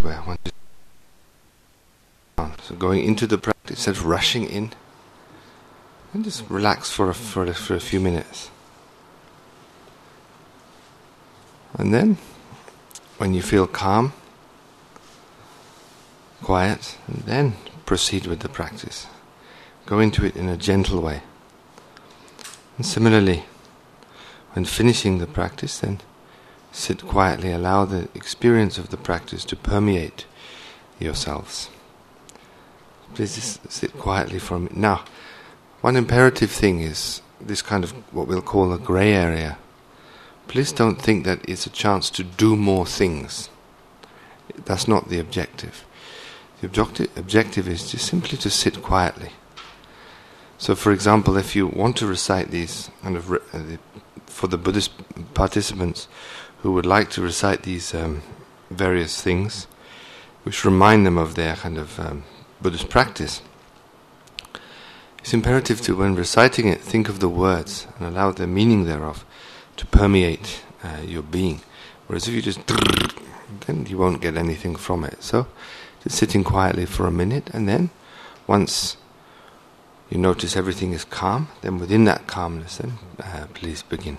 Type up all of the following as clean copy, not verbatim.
where one is down. So going into the practice, instead of rushing in, and just relax for a few minutes. And then, when you feel calm, quiet, and then proceed with the practice. Go into it in a gentle way. And similarly, when finishing the practice, then sit quietly, allow the experience of the practice to permeate yourselves. Please just sit quietly for a minute. Now, one imperative thing is this kind of what we'll call a grey area. Please don't think that it's a chance to do more things. That's not the objective. The objective is just simply to sit quietly. So, for example, if you want to recite these kind of for the Buddhist participants who would like to recite these various things, which remind them of their kind of Buddhist practice, it's imperative to, when reciting it, think of the words and allow the meaning thereof to permeate your being. Whereas if you just then you won't get anything from it. So, just sitting quietly for a minute, and then once you notice everything is calm, then within that calmness, then please begin.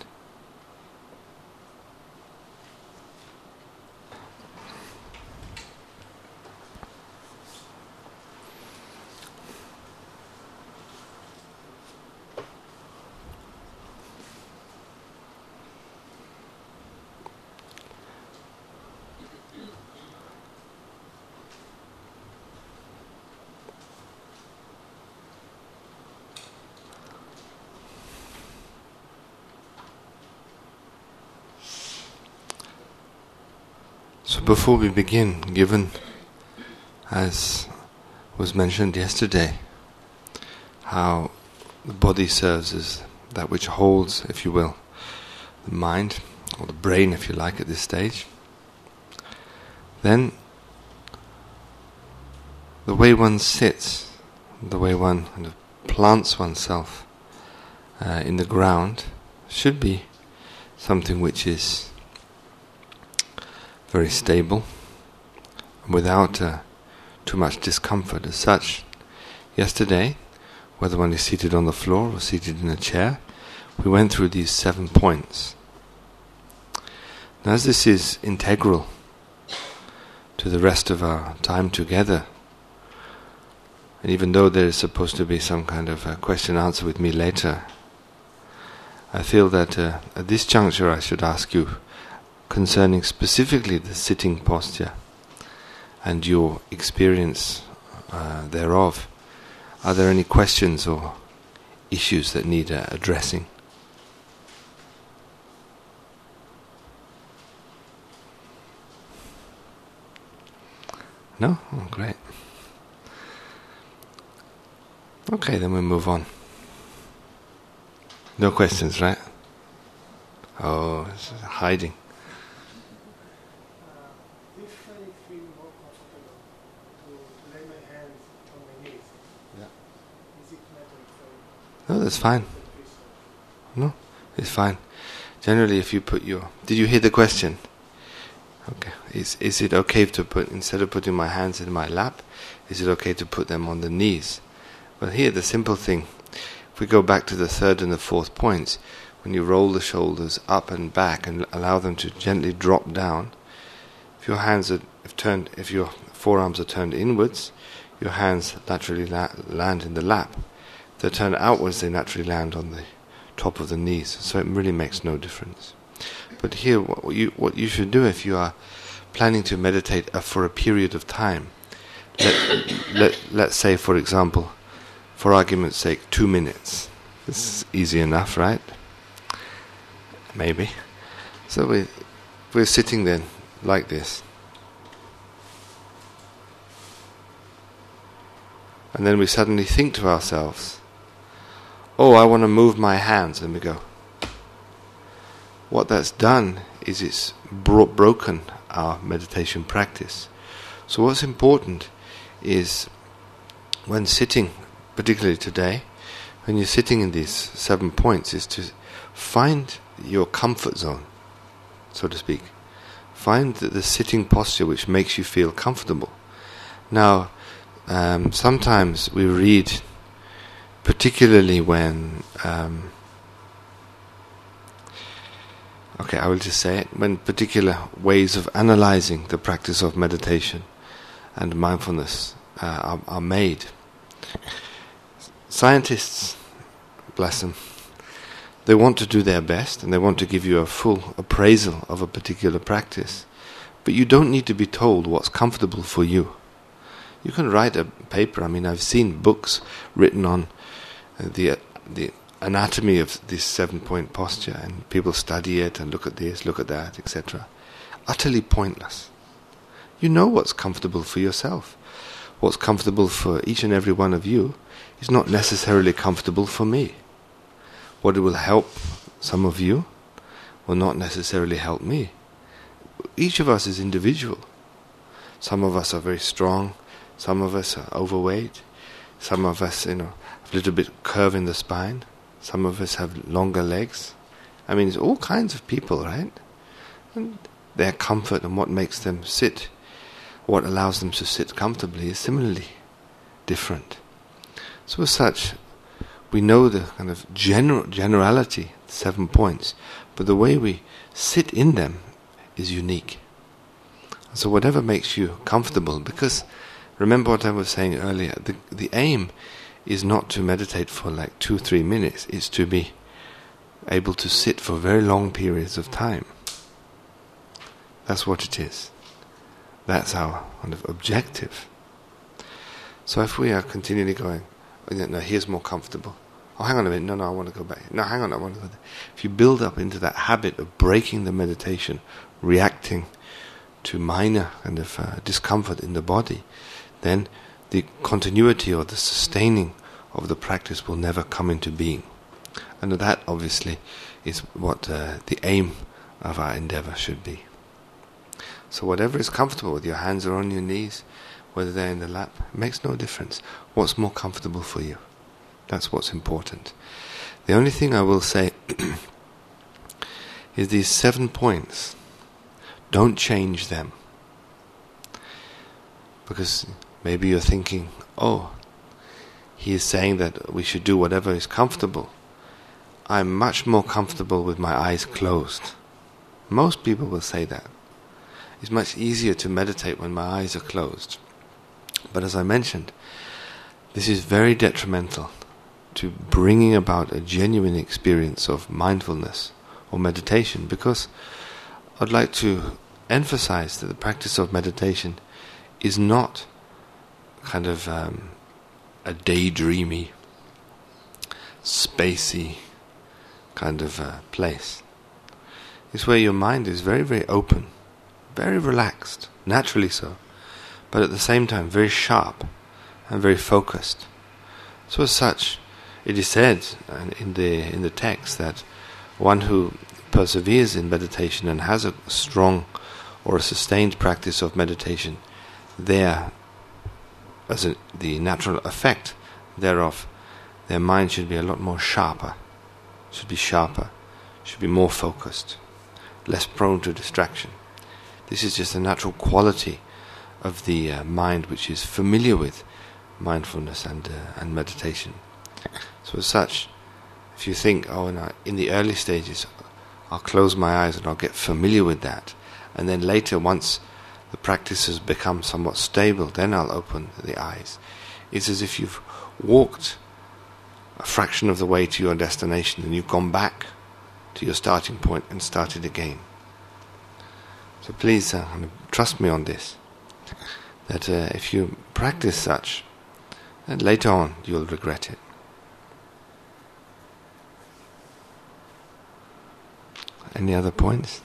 So before we begin, given, as was mentioned yesterday, how the body serves as that which holds, if you will, the mind, or the brain if you like at this stage, then the way one sits, the way one kind of plants oneself in the ground should be something which is very stable, without too much discomfort as such. Yesterday, whether one is seated on the floor or seated in a chair, we went through these 7 points. Now, as this is integral to the rest of our time together, and even though there is supposed to be some kind of question and answer with me later, I feel that at this juncture I should ask you concerning specifically the sitting posture and your experience thereof. Are there any questions or issues that need addressing? No? Oh, great. Okay, then we move on. No questions, right? Oh, it's hiding. If I feel more comfortable to lay my hands on my knees, is it matter if I... No, that's fine. No, it's fine. Generally, if you put your... Did you hear the question? Okay. Is it okay to put, instead of putting my hands in my lap, is it okay to put them on the knees? Well, here, the simple thing, if we go back to the 3rd and the 4th points, when you roll the shoulders up and back and allow them to gently drop down, if your hands are turned, if your forearms are turned inwards, your hands naturally land in the lap. If they're turned outwards, they naturally land on the top of the knees. So it really makes no difference. But here, what you should do if you are planning to meditate for a period of time, let's say, for example, for argument's sake, 2 minutes. This is easy enough, right? Maybe. So we're sitting then like this. And then we suddenly think to ourselves, oh, I want to move my hands, and we go. What that's done is it's broken our meditation practice. So what's important is when sitting, particularly today, when you're sitting in these 7 points, is to find your comfort zone, so to speak. find the sitting posture which makes you feel comfortable. Now, sometimes we read, particularly when, I will just say it, when particular ways of analyzing the practice of meditation and mindfulness are made. Scientists, bless them, they want to do their best and they want to give you a full appraisal of a particular practice, but you don't need to be told what's comfortable for you. You can write a paper. I mean, I've seen books written on the anatomy of this 7-point posture, and people study it and look at this, look at that, etc. Utterly pointless. You know what's comfortable for yourself. What's comfortable for each and every one of you is not necessarily comfortable for me. What will help some of you will not necessarily help me. Each of us is individual. Some of us are very strong, some of us are overweight, some of us, have a little bit curve in the spine, some of us have longer legs. I mean, it's all kinds of people, right? And their comfort and what makes them sit, what allows them to sit comfortably is similarly different. So as such, we know the kind of generality, 7 points, but the way we sit in them is unique. So whatever makes you comfortable, because remember what I was saying earlier, the aim is not to meditate for like 2-3 minutes, it's to be able to sit for very long periods of time. That's what it is. That's our kind of objective. So if we are continually going, no, here's more comfortable. Oh, hang on a minute, no, I want to go back. No, hang on, I want to go there. If you build up into that habit of breaking the meditation, reacting to minor kind of discomfort in the body, then the continuity or the sustaining of the practice will never come into being. And that obviously is what the aim of our endeavor should be. So whatever is comfortable, whether your hands are on your knees, whether they're in the lap, it makes no difference. What's more comfortable for you? That's what's important. The only thing I will say is these 7 points, don't change them. Because maybe you're thinking, he is saying that we should do whatever is comfortable. I'm much more comfortable with my eyes closed. Most people will say that. It's much easier to meditate when my eyes are closed. But as I mentioned, this is very detrimental to bringing about a genuine experience of mindfulness or meditation, because I'd like to emphasize that the practice of meditation is not kind of a daydreamy, spacey kind of place. It's where your mind is very, very open, very relaxed, naturally so, but at the same time very sharp and very focused. So as such, it is said in the text that one who perseveres in meditation and has a strong or a sustained practice of meditation, there, as the natural effect thereof, their mind should be a lot more sharper, should be more focused, less prone to distraction. This is just a natural quality of the mind which is familiar with mindfulness and meditation. So as such, if you think, in the early stages, I'll close my eyes and I'll get familiar with that, and then later, once the practice has become somewhat stable, then I'll open the eyes. It's as if you've walked a fraction of the way to your destination and you've gone back to your starting point and started again. So please trust me on this, that if you practice such, then later on you'll regret it. Any other points?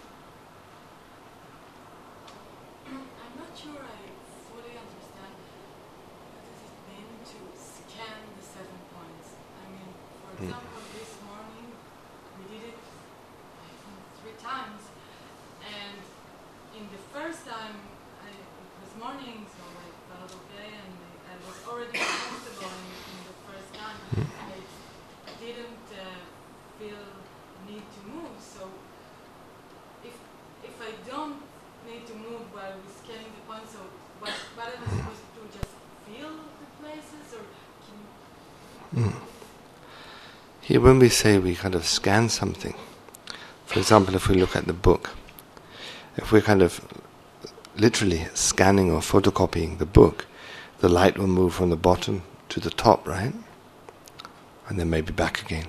I'm not sure I fully understand what does it mean to scan the 7 points. I mean, for example, this morning we did it, I think, 3 times, and in the first time it was morning, so I felt okay, and I was already comfortable in the first time. I didn't feel need to move, so if I don't need what am I supposed to do? Just feel the places, or can Here, when we say we kind of scan something, for example, if we look at the book, if we're kind of literally scanning or photocopying the book, the light will move from the bottom to the top, right? And then maybe back again.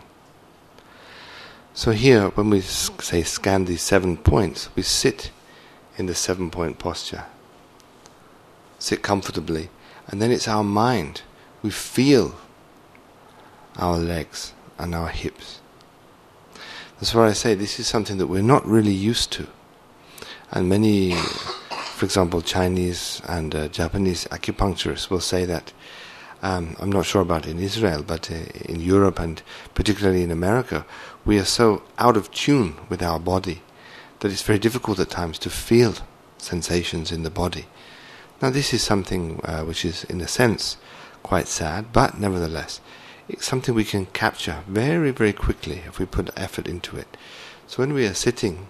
So here, when we say scan these 7 points, we sit in the 7-point posture. Sit comfortably. And then it's our mind. We feel our legs and our hips. That's why I say this is something that we're not really used to. And many, for example, Chinese and Japanese acupuncturists will say that, I'm not sure about in Israel, but in Europe and particularly in America, we are so out of tune with our body that it's very difficult at times to feel sensations in the body. Now this is something which is in a sense quite sad, but nevertheless it's something we can capture very, very quickly if we put effort into it. So when we are sitting,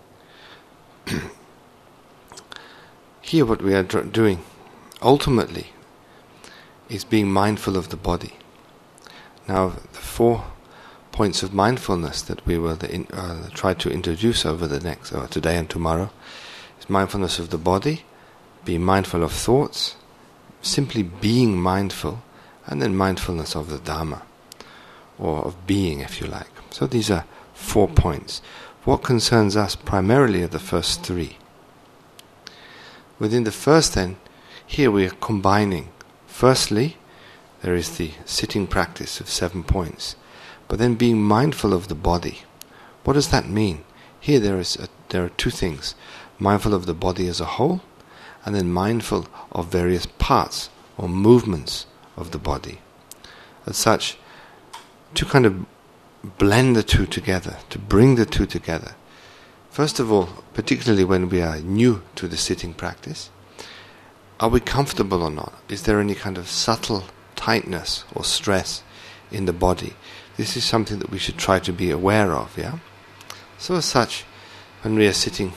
here what we are doing ultimately is being mindful of the body. Now the 4 points of mindfulness that we will try to introduce over the next, today and tomorrow, is mindfulness of the body, being mindful of thoughts, simply being mindful, and then mindfulness of the Dhamma, or of being, if you like. So these are 4 points. What concerns us primarily are the first 3. Within the first then, here we are combining. Firstly, there is the sitting practice of 7 points, but then being mindful of the body. What does that mean? Here there are 2 things: mindful of the body as a whole, and then mindful of various parts or movements of the body. As such, to kind of blend the 2 together, to bring the 2 together. First of all, particularly when we are new to the sitting practice, are we comfortable or not? Is there any kind of subtle tightness or stress in the body? This is something that we should try to be aware of, yeah? So as such, when we are sitting,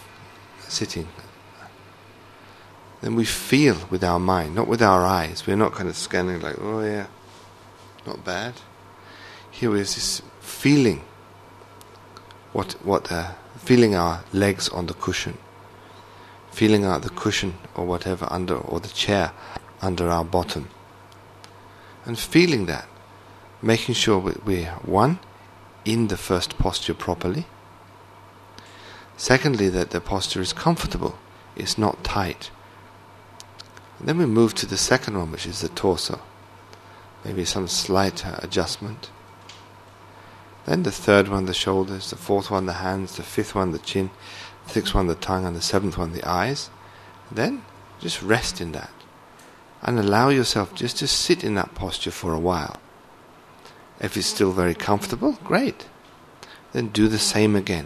then we feel with our mind, not with our eyes. We're not kind of scanning like, oh yeah, not bad. Here is this feeling, feeling our legs on the cushion, feeling out the cushion or whatever under, or the chair under our bottom, and feeling that, making sure we're one, in the first posture properly. Secondly, that the posture is comfortable, it's not tight. And then we move to the second one, which is the torso. Maybe some slight adjustment. Then the third one, the shoulders. The fourth one, the hands. The fifth one, the chin. The sixth one, the tongue. And the seventh one, the eyes. Then just rest in that. And allow yourself just to sit in that posture for a while. If it's still very comfortable, great. Then do the same again.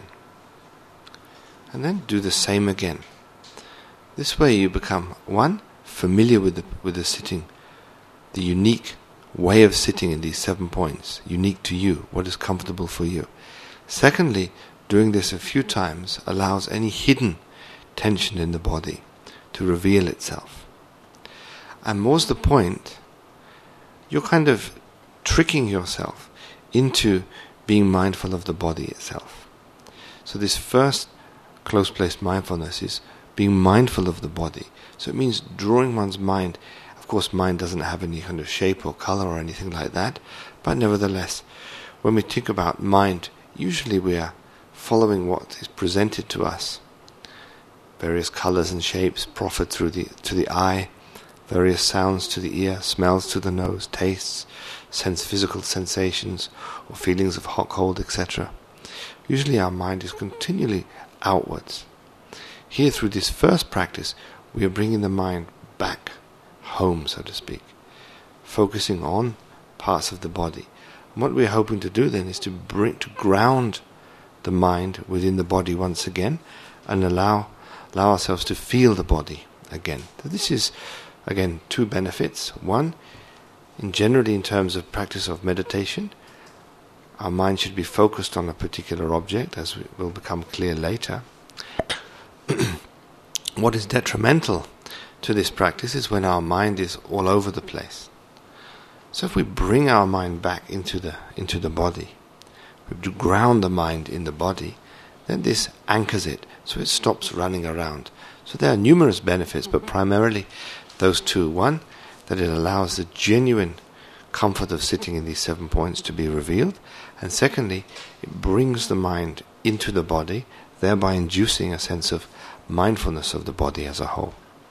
And then do the same again. This way you become, one, familiar with the sitting, the unique way of sitting in these 7 points, unique to you, what is comfortable for you. Secondly, doing this a few times allows any hidden tension in the body to reveal itself. And more's the point, you're kind of tricking yourself into being mindful of the body itself. So this first close place mindfulness is being mindful of the body. So it means drawing one's mind. Of course, mind doesn't have any kind of shape or color or anything like that, but nevertheless, when we think about mind, usually we are following what is presented to us. Various colors and shapes proffered to the eye, various sounds to the ear, smells to the nose, tastes, physical sensations or feelings of hot, cold, etc. Usually our mind is continually outwards. Here, through this first practice, we are bringing the mind back home, so to speak, focusing on parts of the body. And what we're hoping to do then is to ground the mind within the body once again, and allow ourselves to feel the body again. So this is, again, 2 benefits. One, generally in terms of practice of meditation, our mind should be focused on a particular object, as will become clear later. What is detrimental to this practice is when our mind is all over the place. So if we bring our mind back into the body, we ground the mind in the body, then this anchors it, so it stops running around. So there are numerous benefits, but primarily those two. One, that it allows the genuine comfort of sitting in these 7 points to be revealed, and secondly, it brings the mind into the body, thereby inducing a sense of mindfulness of the body as a whole.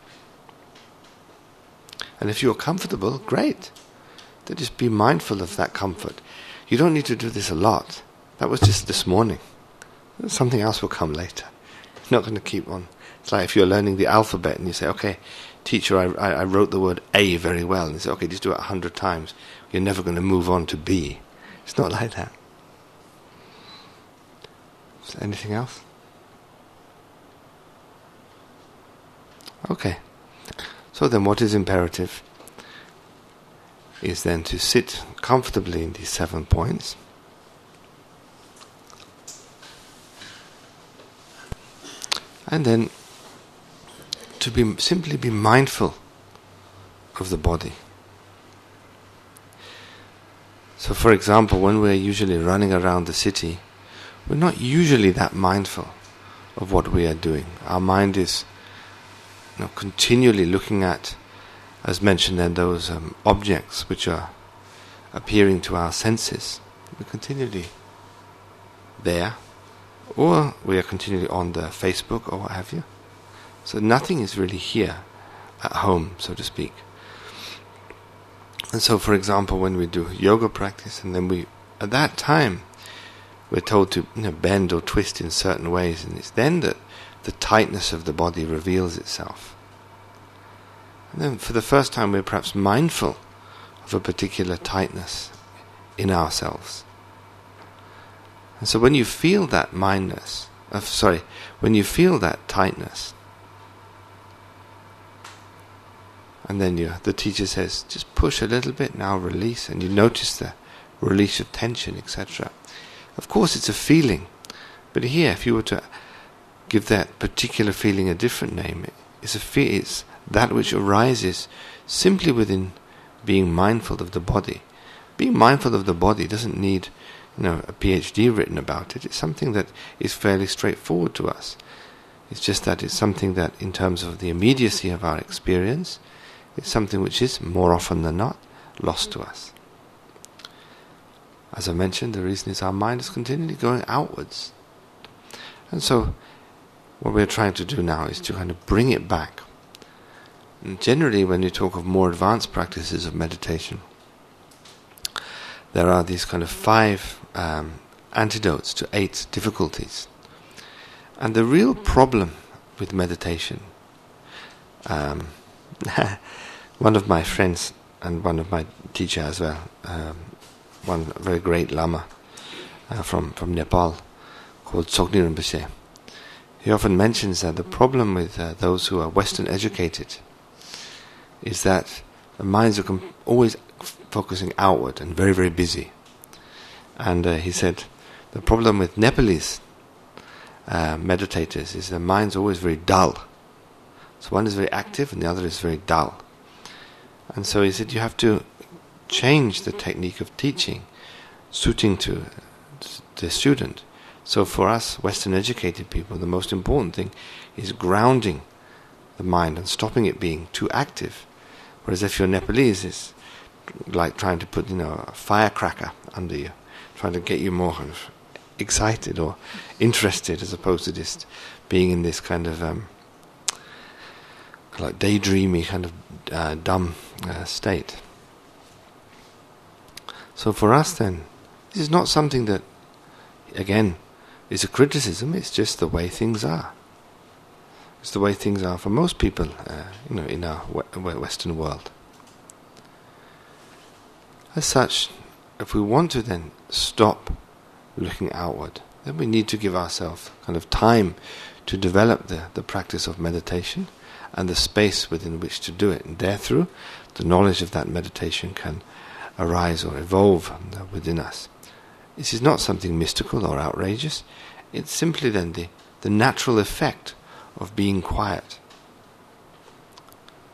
And if you're comfortable, great. Then just be mindful of that comfort. You don't need to do this a lot. That was just this morning. Something else will come later. You're not going to keep on. It's like if you're learning the alphabet and you say, okay, teacher, I wrote the word A very well. And you say, okay, just do it 100 times. You're never going to move on to B. It's not like that. Is there anything else? Okay. So then what is imperative is then to sit comfortably in these 7 points. And then to simply be mindful of the body. So for example, when we're usually running around the city, we're not usually that mindful of what we are doing. Our mind is continually looking at, as mentioned then, those objects which are appearing to our senses. We're continually there, or we are continually on the Facebook or what have you. So nothing is really here at home, so to speak. And so, for example, when we do yoga practice, and then at that time, we're told to bend or twist in certain ways, and it's then that the tightness of the body reveals itself. And then for the first time we're perhaps mindful of a particular tightness in ourselves. And so when you feel that when you feel that tightness, and then the teacher says, just push a little bit, now release, and you notice the release of tension, etc. Of course it's a feeling, but here, if you were to give that particular feeling a different name, it's that which arises simply within being mindful of the body. Being mindful of the body doesn't need a PhD written about it. It's something that is fairly straightforward to us. It's just that it's something that, in terms of the immediacy of our experience, it's something which is, more often than not, lost to us. As I mentioned, the reason is our mind is continually going outwards. And so, what we're trying to do now is to kind of bring it back. And generally, when you talk of more advanced practices of meditation, there are these kind of 5 antidotes to 8 difficulties. And the real problem with meditation, one of my friends and one of my teacher as well, one very great Lama from Nepal called Tsogni Rinpoche, he often mentions that the problem with those who are Western educated is that the minds are always focusing outward and very, very busy. And he said the problem with Nepalese meditators is the mind's always very dull. So one is very active and the other is very dull. And so he said you have to change the technique of teaching, suiting to the student. So for us Western educated people, the most important thing is grounding the mind and stopping it being too active. Whereas if you're Nepalese, it's like trying to put a firecracker under you, trying to get you more kind of excited or interested, as opposed to just being in this kind of like daydreamy kind of dumb state. So for us then, this is not something that, again, is a criticism. It's just the way things are. It's the way things are for most people, in our Western world. As such, if we want to then stop looking outward, then we need to give ourselves kind of time to develop the practice of meditation and the space within which to do it. And therethrough, the knowledge of that meditation can arise or evolve within us. This is not something mystical or outrageous. It's simply then the natural effect of being quiet.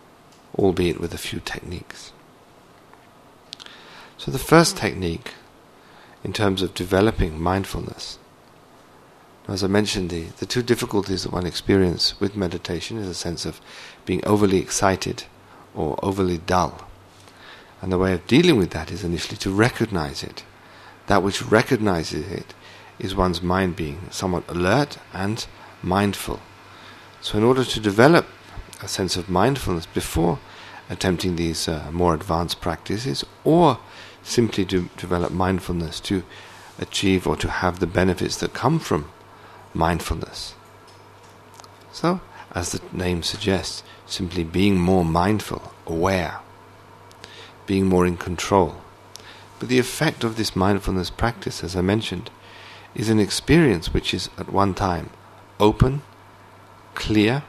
albeit with a few techniques. So the first technique, in terms of developing mindfulness, as I mentioned, the two difficulties that one experiences with meditation is a sense of being overly excited or overly dull. And the way of dealing with that is initially to recognize it. That which recognizes it is one's mind being somewhat alert and mindful. So in order to develop a sense of mindfulness before attempting these more advanced practices, or simply to develop mindfulness to achieve or to have the benefits that come from mindfulness. So, as the name suggests, simply being more mindful, aware, being more in control. But the effect of this mindfulness practice, as I mentioned, is an experience which is at one time open, clear,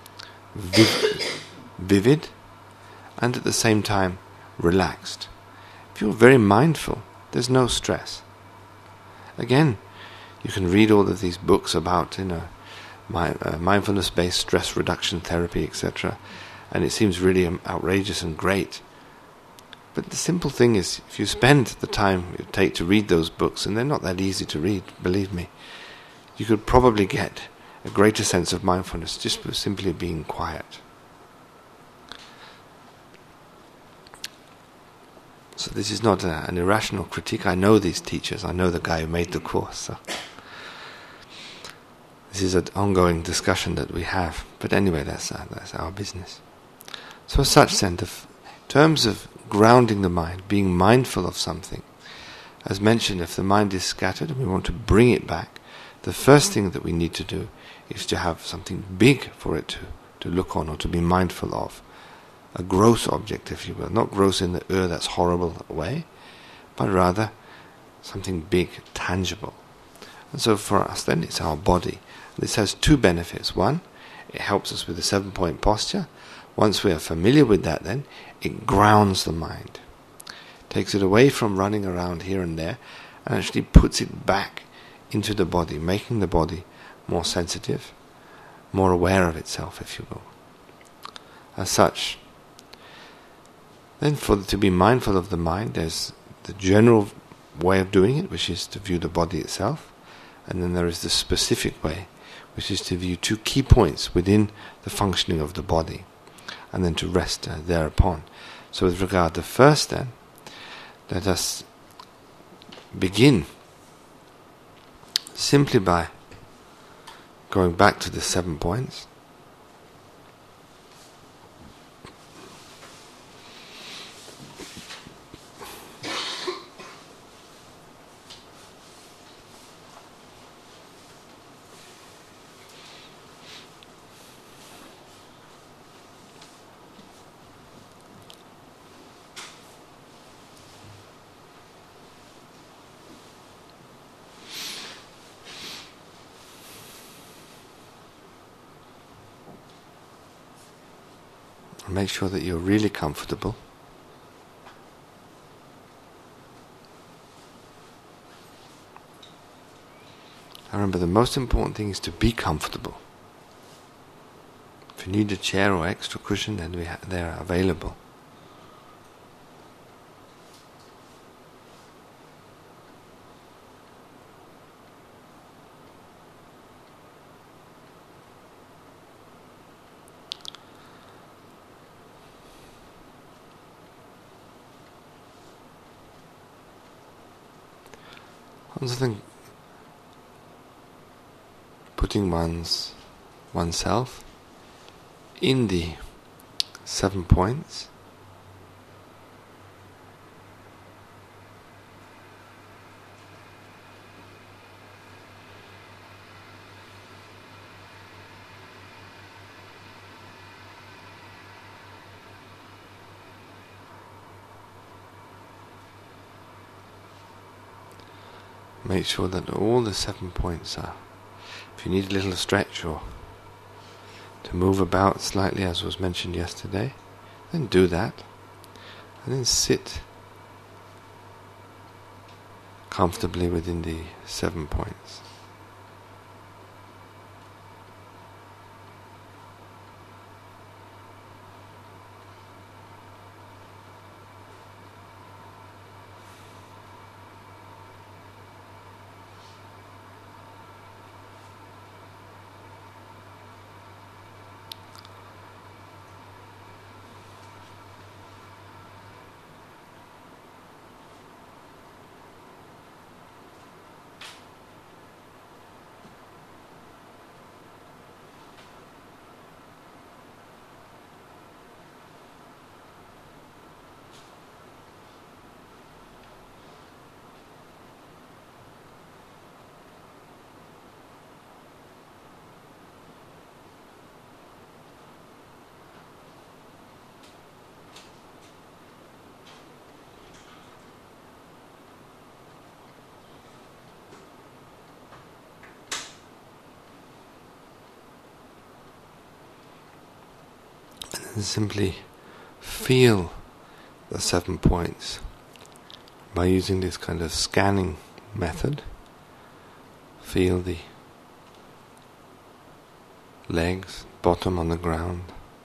vivid, and at the same time relaxed. If you're very mindful, there's no stress. Again, you can read all of these books about mindfulness-based stress reduction therapy, etc., and it seems really outrageous and great. But the simple thing is, if you spend the time it take to read those books, and they're not that easy to read, believe me, you could probably get a greater sense of mindfulness just by simply being quiet. So this is not an irrational critique. I know these teachers. I know the guy who made the course. So this is an ongoing discussion that we have. But anyway, that's our business. So such sense of, in terms of grounding the mind, being mindful of something, as mentioned, if the mind is scattered and we want to bring it back, the first thing that we need to do is to have something big for it to look on or to be mindful of. A gross object, if you will. Not gross in the that's horrible way, but rather something big, tangible. And so for us then, it's our body. This has two benefits. One, it helps us with the 7-point posture. Once we are familiar with that then, it grounds the mind. Takes it away from running around here and there, and actually puts it back into the body, making the body more sensitive, more aware of itself, if you will. As such, then to be mindful of the mind, there's the general way of doing it, which is to view the body itself, and then there is the specific way, which is to view two key points within the functioning of the body, and then to rest thereupon. So with regard to first then, let us begin simply by going back to the 7 points. Make sure that you're really comfortable. I remember the most important thing is to be comfortable. If you need a chair or extra cushion, then they are available. Something putting oneself in the 7 points, make sure that all the 7 points are. If you need a little stretch or to move about slightly, as was mentioned yesterday, then do that. And then sit comfortably within the 7 points. and simply feel the 7 points by using this kind of scanning method. Feel the legs, bottom on the ground.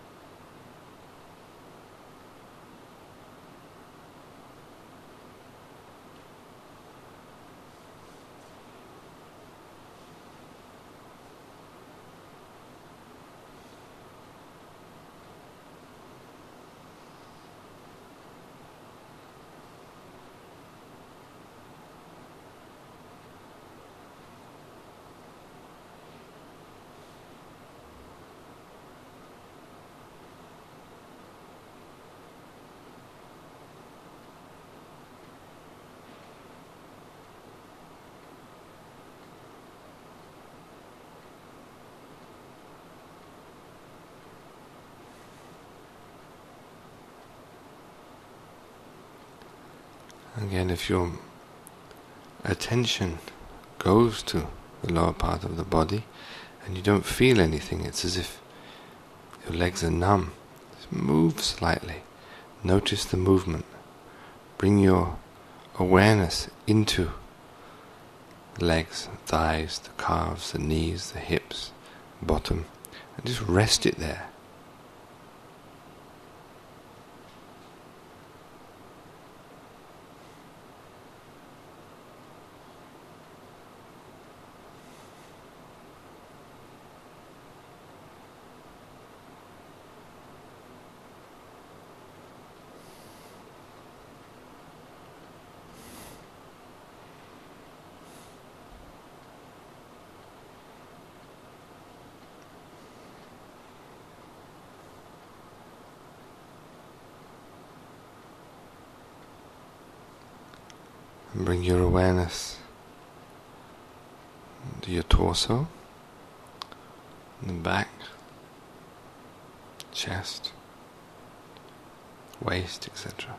Again, if your attention goes to the lower part of the body and you don't feel anything, it's as if your legs are numb. Just move slightly. Notice the movement. Bring your awareness into the legs, thighs, the calves, the knees, the hips, bottom, and just rest it there. And bring your awareness to your torso, the back, chest, waist, etc.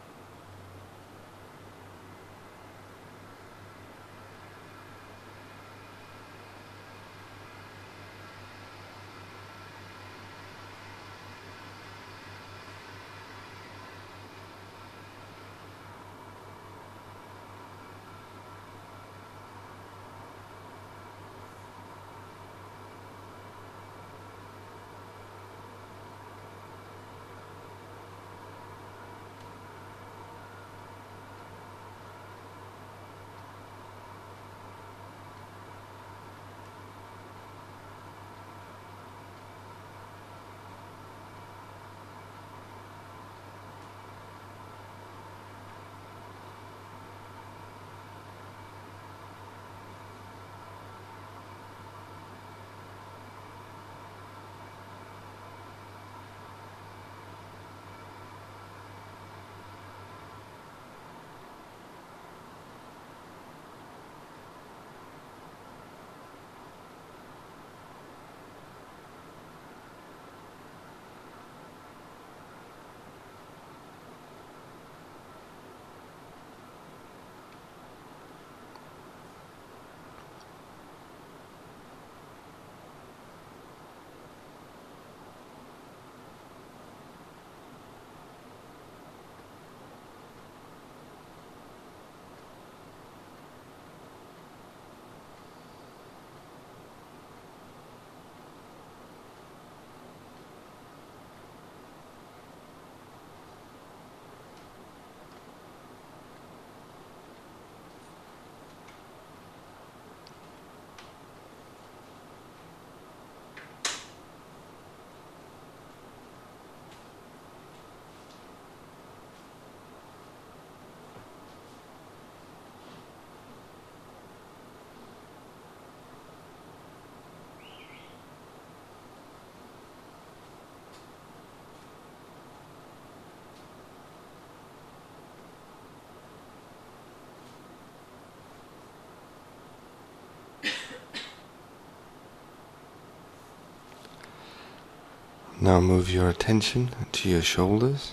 Now move your attention to your shoulders,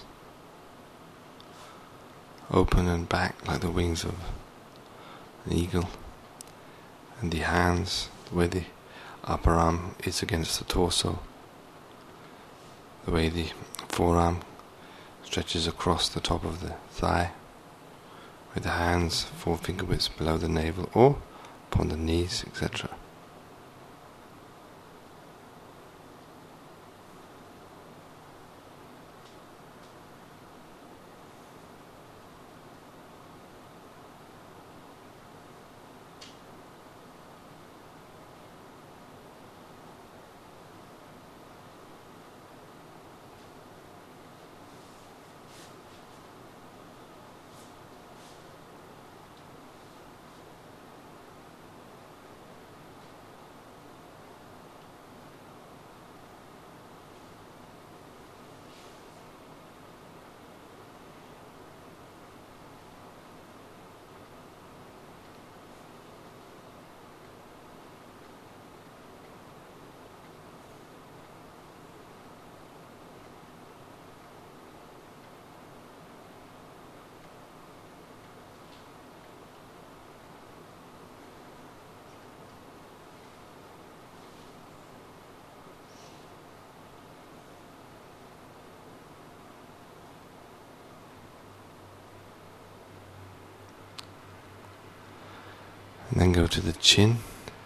open and back like the wings of an eagle, and the hands where the upper arm is against the torso, the way the forearm stretches across the top of the thigh, with the hands 4 finger widths below the navel or upon the knees, etc. And then go to the chin,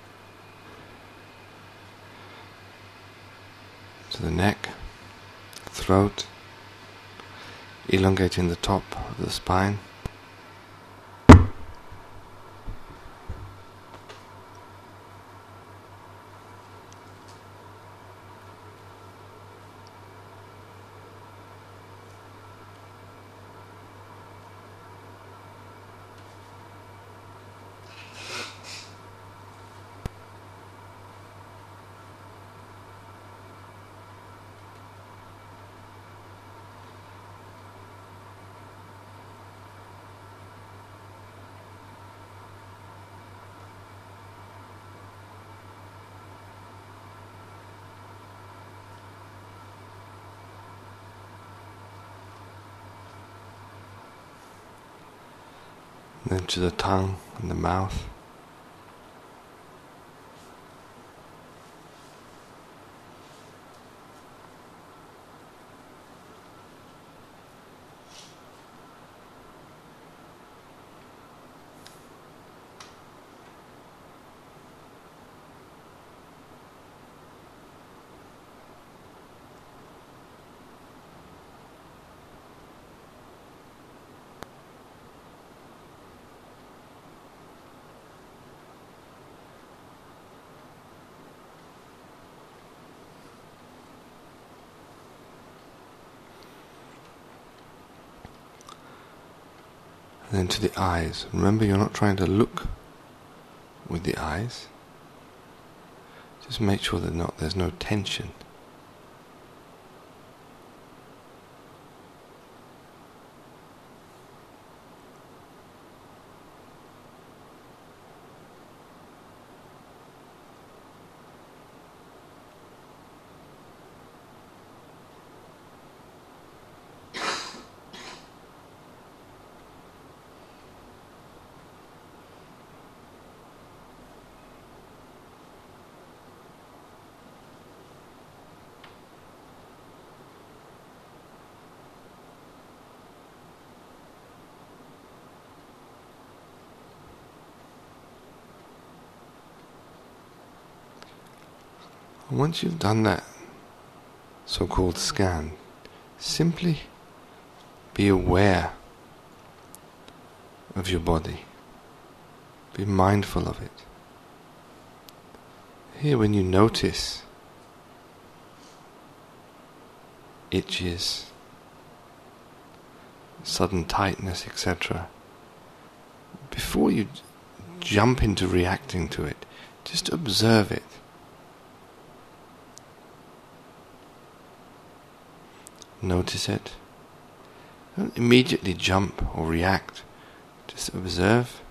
to the neck, throat, elongating the top of the spine. Then to the tongue and the mouth. And then to the eyes. Remember, you're not trying to look with the eyes. Just make sure that there's no tension. Once you've done that so-called scan, simply be aware of your body. Be mindful of it. Here, when you notice itches, sudden tightness, etc., before you jump into reacting to it, just observe it. Notice it. Don't immediately jump or react. Just observe.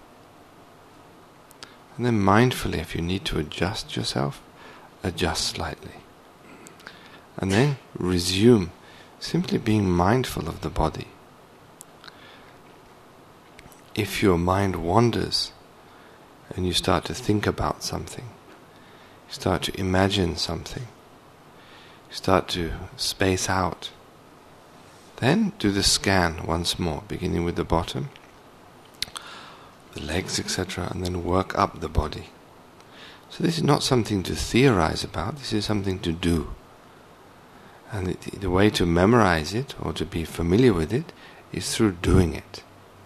And then mindfully, if you need to adjust yourself, adjust slightly. And then resume, simply being mindful of the body. If your mind wanders and you start to think about something, you start to imagine something, start to space out. Then do the scan once more, beginning with the bottom, the legs, etc., and then work up the body. So this is not something to theorize about, this is something to do. And the way to memorize it, or to be familiar with it, is through doing it.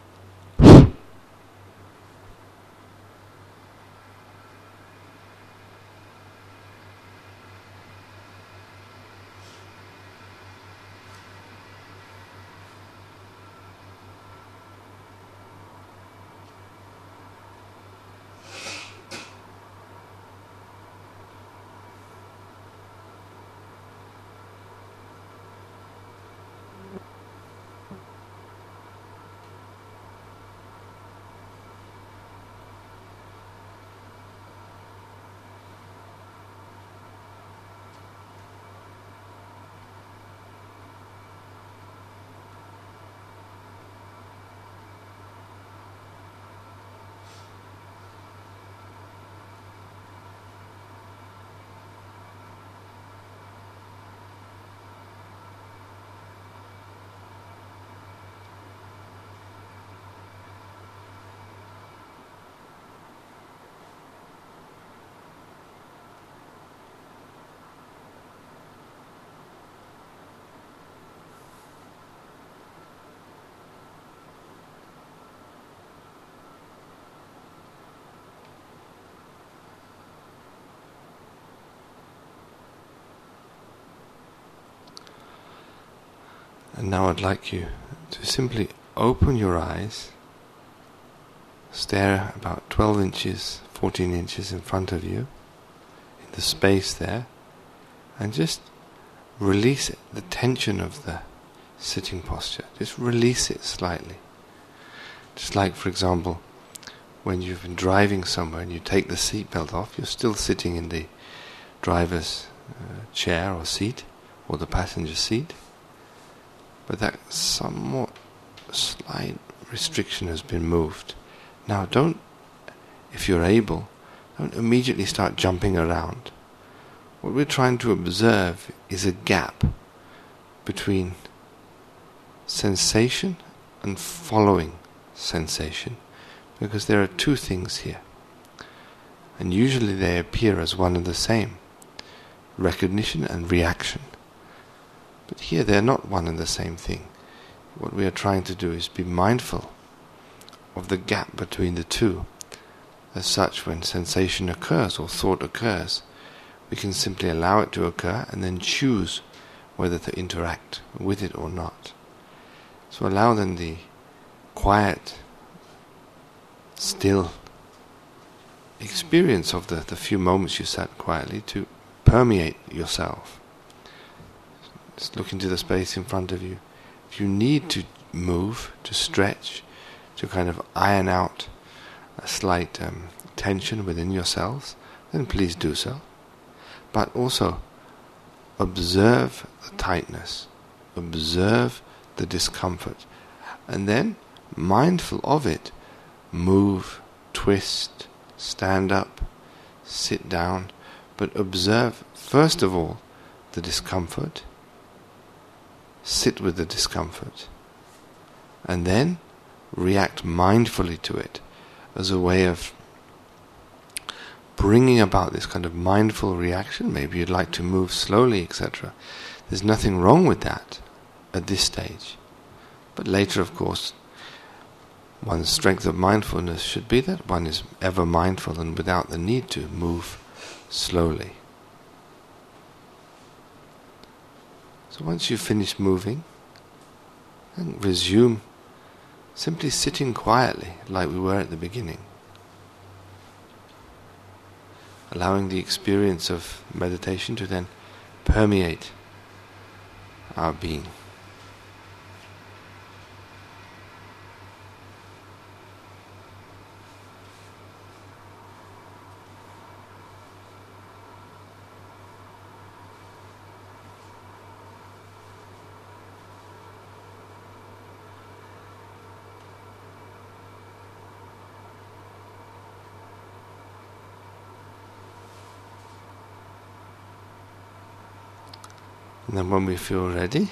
And now I'd like you to simply open your eyes, stare about 12 inches, 14 inches in front of you, in the space there, and just release the tension of the sitting posture. Just release it slightly. Just like, for example, when you've been driving somewhere and you take the seatbelt off, you're still sitting in the driver's chair or seat, or the passenger seat, but that somewhat slight restriction has been moved. Now don't, if you're able, don't immediately start jumping around. What we're trying to observe is a gap between sensation and following sensation, because there are two things here, and usually they appear as one and the same: recognition and reaction. But here they're not one and the same thing. What we are trying to do is be mindful of the gap between the two. As such, when sensation occurs or thought occurs, we can simply allow it to occur and then choose whether to interact with it or not. So allow then the quiet, still experience of the few moments you sat quietly to permeate yourself. Just look into the space in front of you. If you need to move, to stretch, to kind of iron out a slight tension within yourselves, then please do so. But also observe the tightness, observe the discomfort, and then, mindful of it, move, twist, stand up, sit down, but observe first of all the discomfort. Sit with the discomfort, and then react mindfully to it as a way of bringing about this kind of mindful reaction. Maybe you'd like to move slowly, etc. There's nothing wrong with that at this stage. But later, of course, one's strength of mindfulness should be that one is ever mindful and without the need to move slowly. So once you've finished moving, then resume simply sitting quietly like we were at the beginning, allowing the experience of meditation to then permeate our being. And then when we feel ready,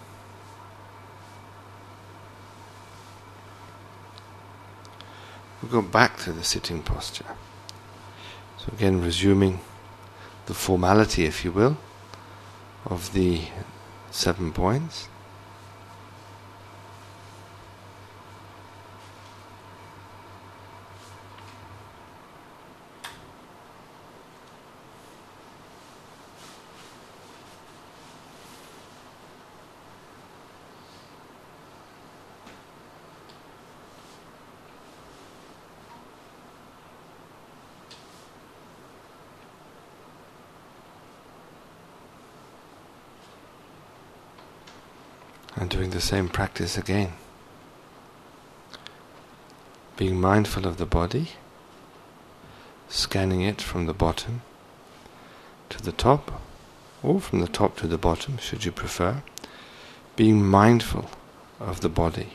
we'll go back to the sitting posture. So again, resuming the formality, if you will, of the 7 points. And doing the same practice again. Being mindful of the body, scanning it from the bottom to the top, or from the top to the bottom, should you prefer. Being mindful of the body.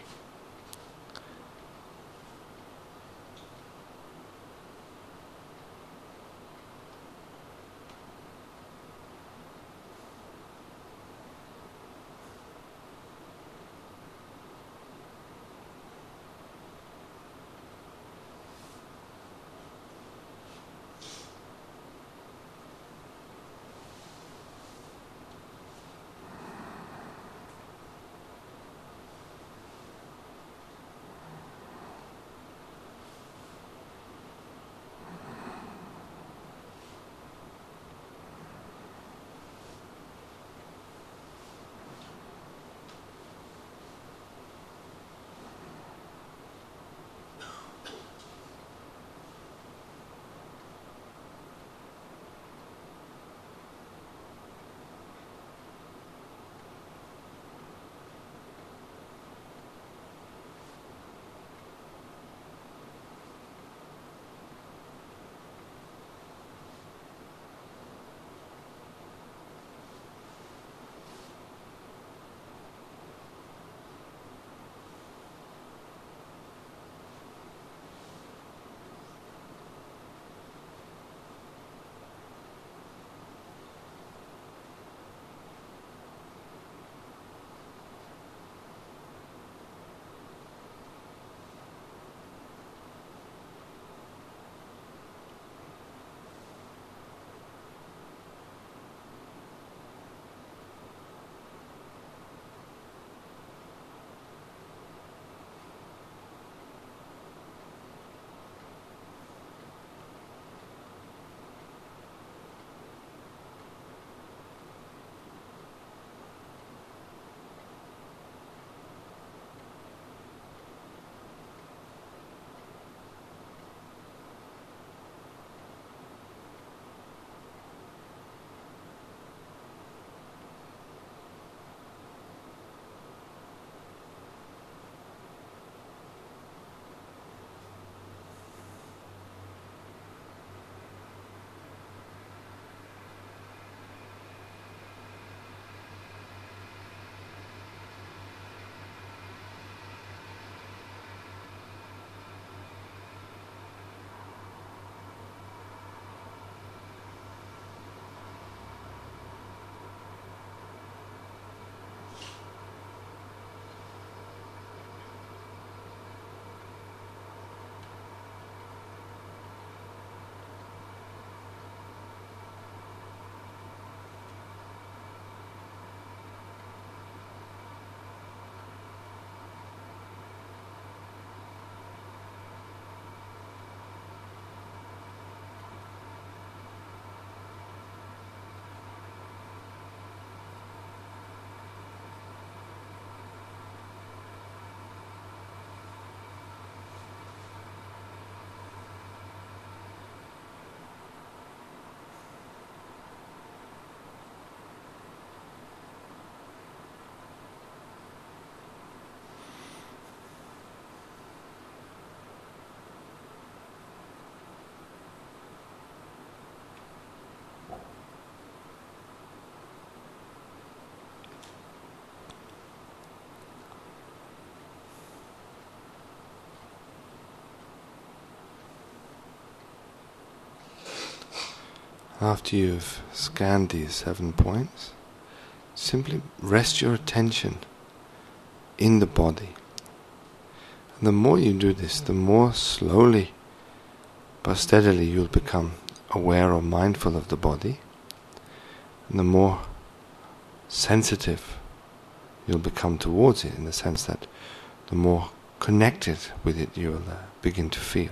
After you've scanned these 7 points, simply rest your attention in the body. And the more you do this, the more slowly but steadily you'll become aware or mindful of the body, and the more sensitive you'll become towards it, in the sense that the more connected with it you'll begin to feel.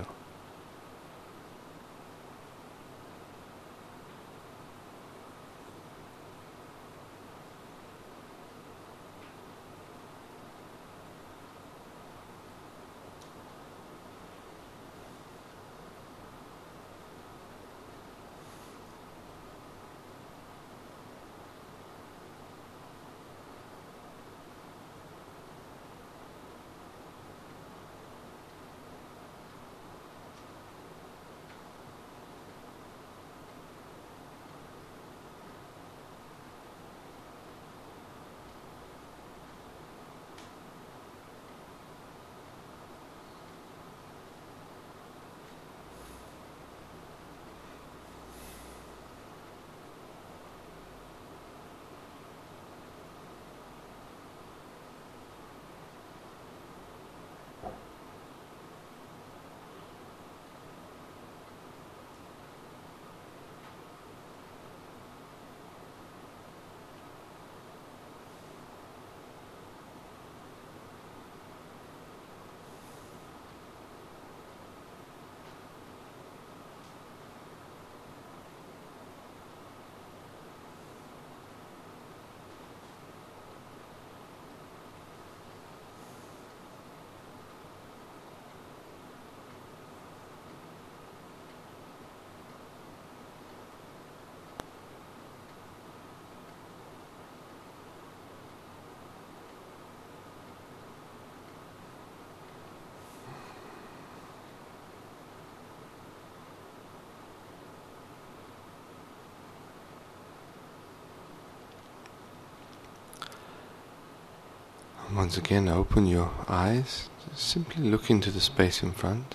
Once again, open your eyes, simply look into the space in front,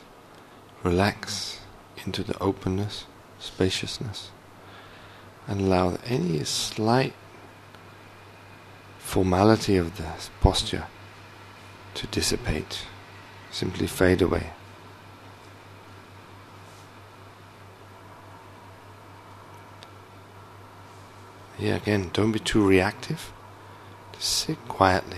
relax into the openness, spaciousness, and allow any slight formality of the posture to dissipate, simply fade away. Here again, don't be too reactive, just sit quietly.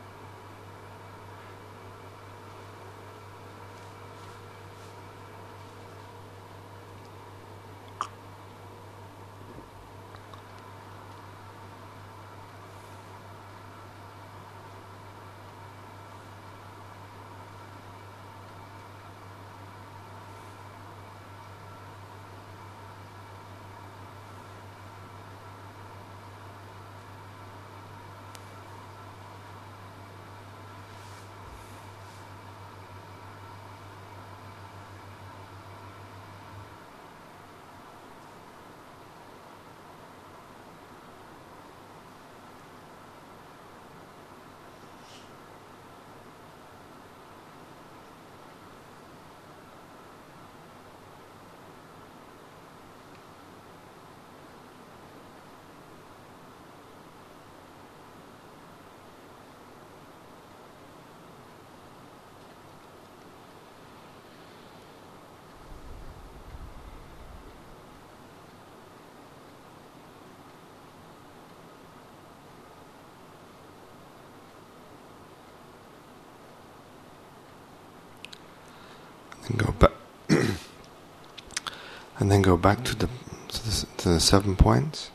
And go back, and then go back to the 7 points.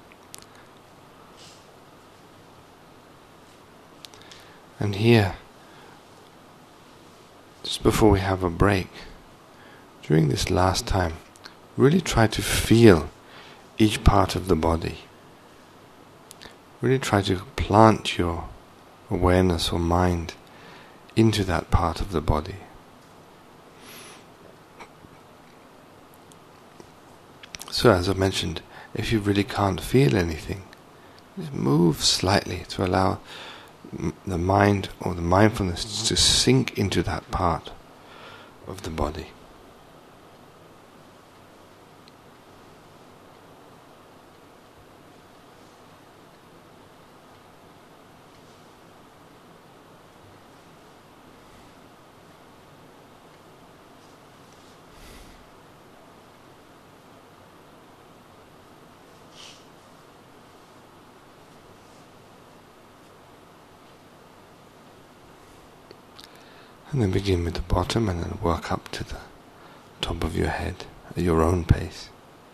And here, just before we have a break, during this last time, really try to feel each part of the body. Really try to plant your awareness or mind into that part of the body. So as I mentioned, if you really can't feel anything, just move slightly to allow the mind or the mindfulness to sink into that part of the body. And then begin with the bottom and then work up to the top of your head at your own pace.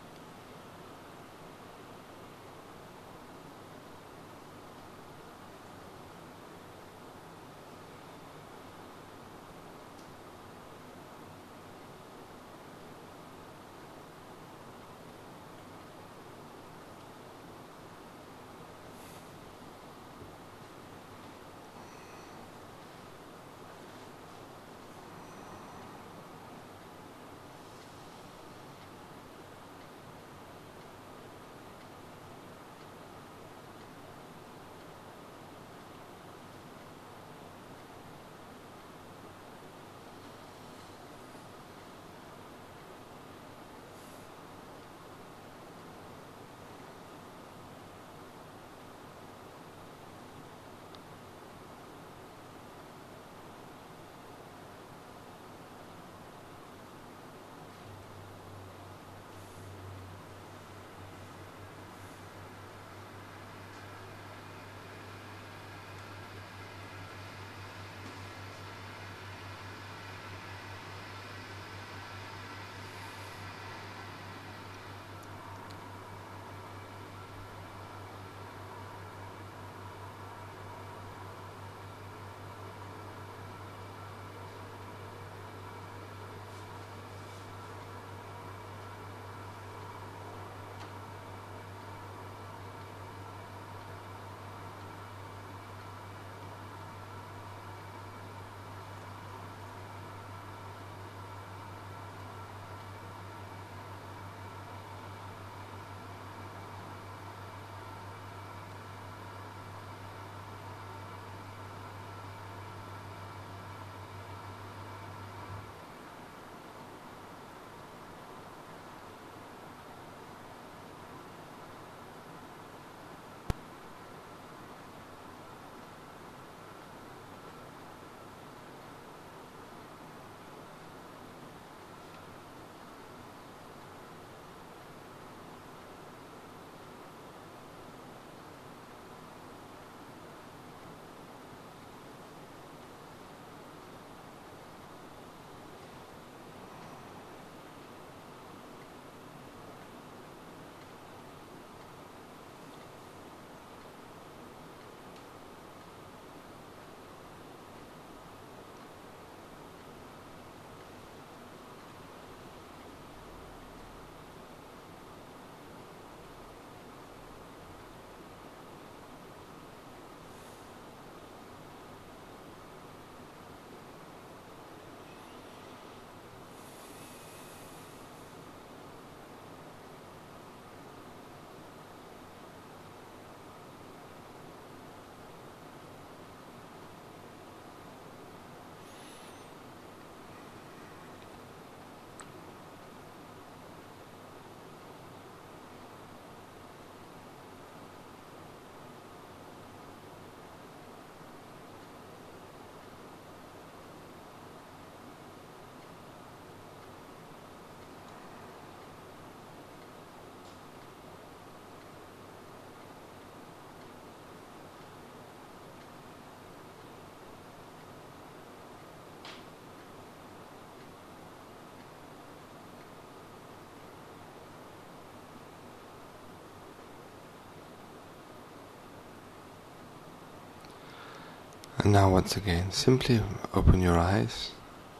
And now once again, simply open your eyes,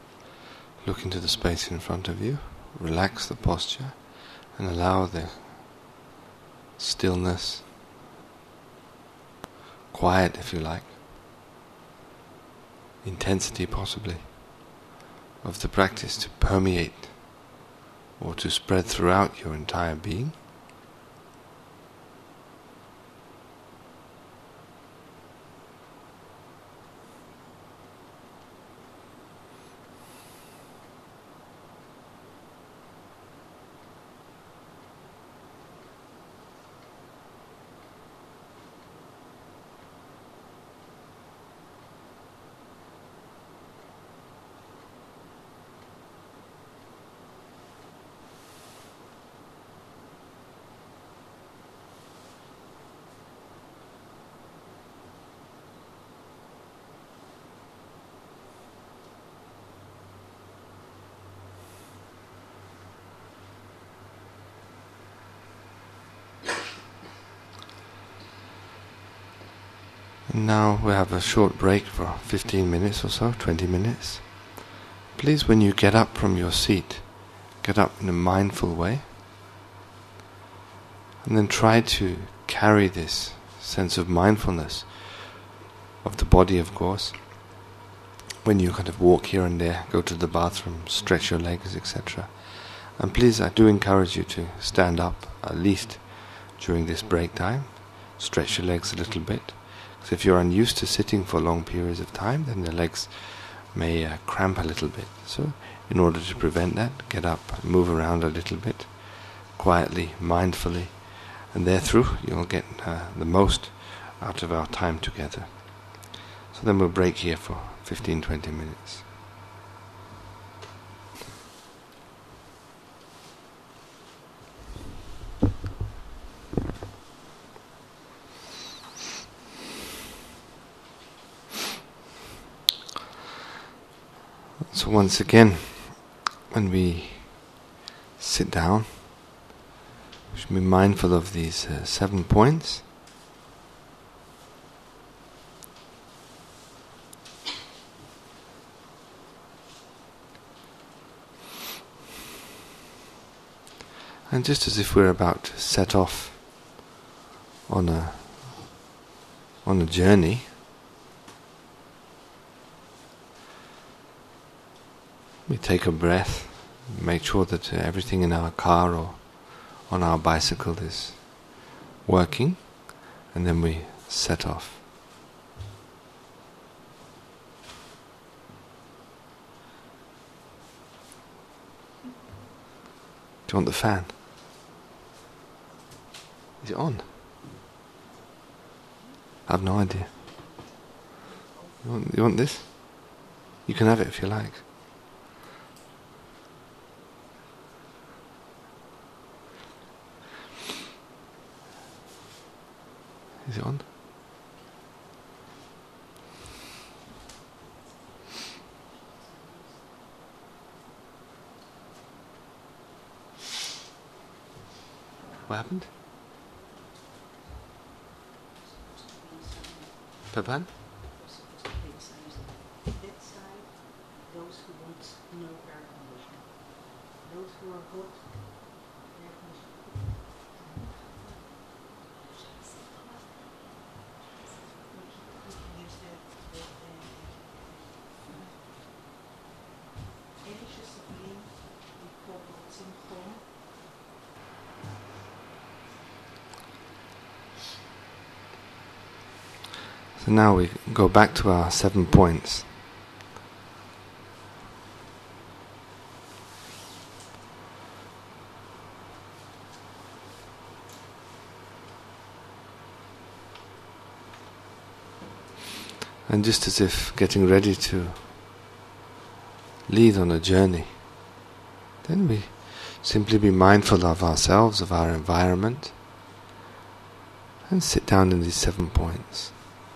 look into the space in front of you, relax the posture, and allow the stillness, quiet if you like, intensity possibly, of the practice to permeate or to spread throughout your entire being. And now we have a short break for 15 minutes or so, 20 minutes. Please, when you get up from your seat, get up in a mindful way. And then try to carry this sense of mindfulness of the body, of course. When you kind of walk here and there, go to the bathroom, stretch your legs, etc. And please, I do encourage you to stand up at least during this break time. Stretch your legs a little bit. Because if you're unused to sitting for long periods of time, then the legs may cramp a little bit. So in order to prevent that, get up, move around a little bit, quietly, mindfully, and therethrough you'll get the most out of our time together. So then we'll break here for 15-20 minutes. So once again, when we sit down, we should be mindful of these 7 points. And just as if we're about to set off on a journey, we take a breath, make sure that everything in our car or on our bicycle is working, and then we set off. Do you want the fan? Is it on? I have no idea. You want this? You can have it if you like. Is it on? What happened? Papan? That side, those who want no air conditioning. Those who are good, air conditioning. We can use that with Englische Sublime, die koppelt synchroon. So now we go back to our 7 points. And just as if getting ready to lead on a journey, then we simply be mindful of ourselves, of our environment, and sit down in these 7 points.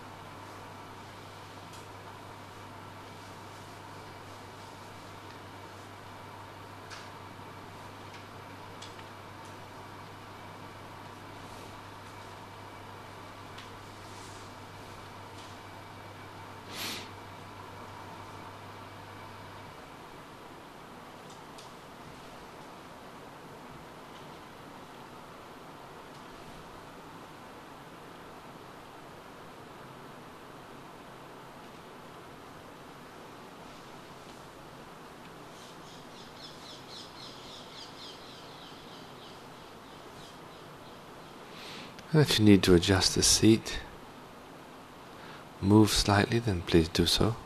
And if you need to adjust the seat, move slightly, then please do so.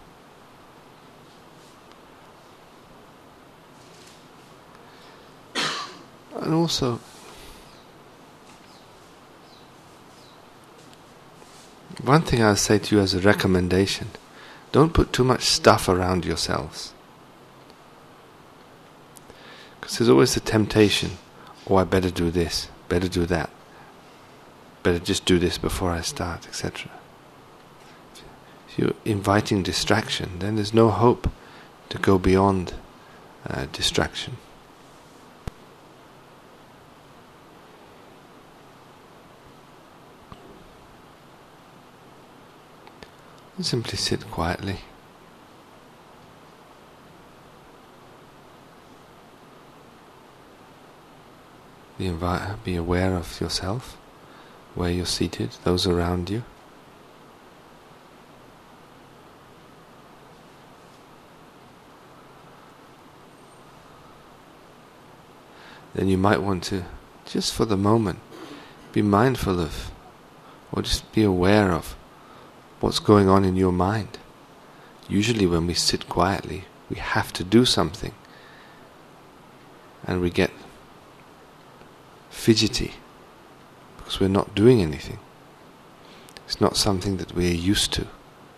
And also, one thing I'll say to you as a recommendation, don't put too much stuff around yourselves. Because there's always the temptation, oh, I better do this, better do that, better just do this before I start, etc. If you're inviting distraction, then there's no hope to go beyond distraction. And simply sit quietly. Be aware of yourself, where you're seated, those around you. Then you might want to, just for the moment, be mindful of, or just be aware of, what's going on in your mind. Usually when we sit quietly, we have to do something, and we get fidgety because we're not doing anything. It's not something that we're used to.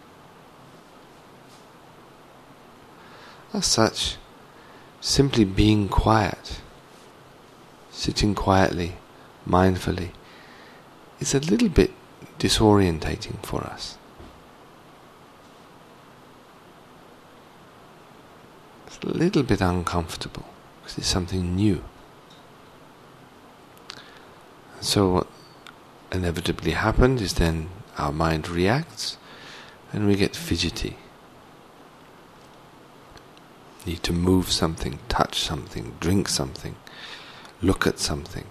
As such, simply being quiet, sitting quietly, mindfully, is a little bit disorientating for us. It's a little bit uncomfortable because it's something new. And so what inevitably happens is then our mind reacts and we get fidgety. Need to move something, touch something, drink something, look at something.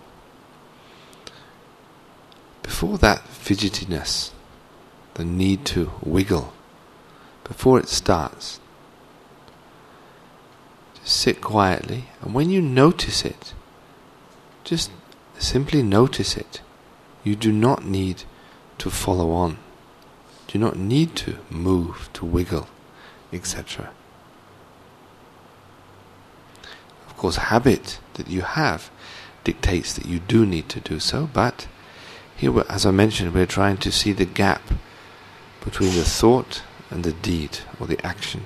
Before that fidgetiness, the need to wiggle, before it starts, just sit quietly, and when you notice it, just simply notice it. You do not need to follow on. Do not need to move, to wiggle, etc. Of course, habit that you have dictates that you do need to do so, but here, as I mentioned, we're trying to see the gap between the thought and the deed, or the action.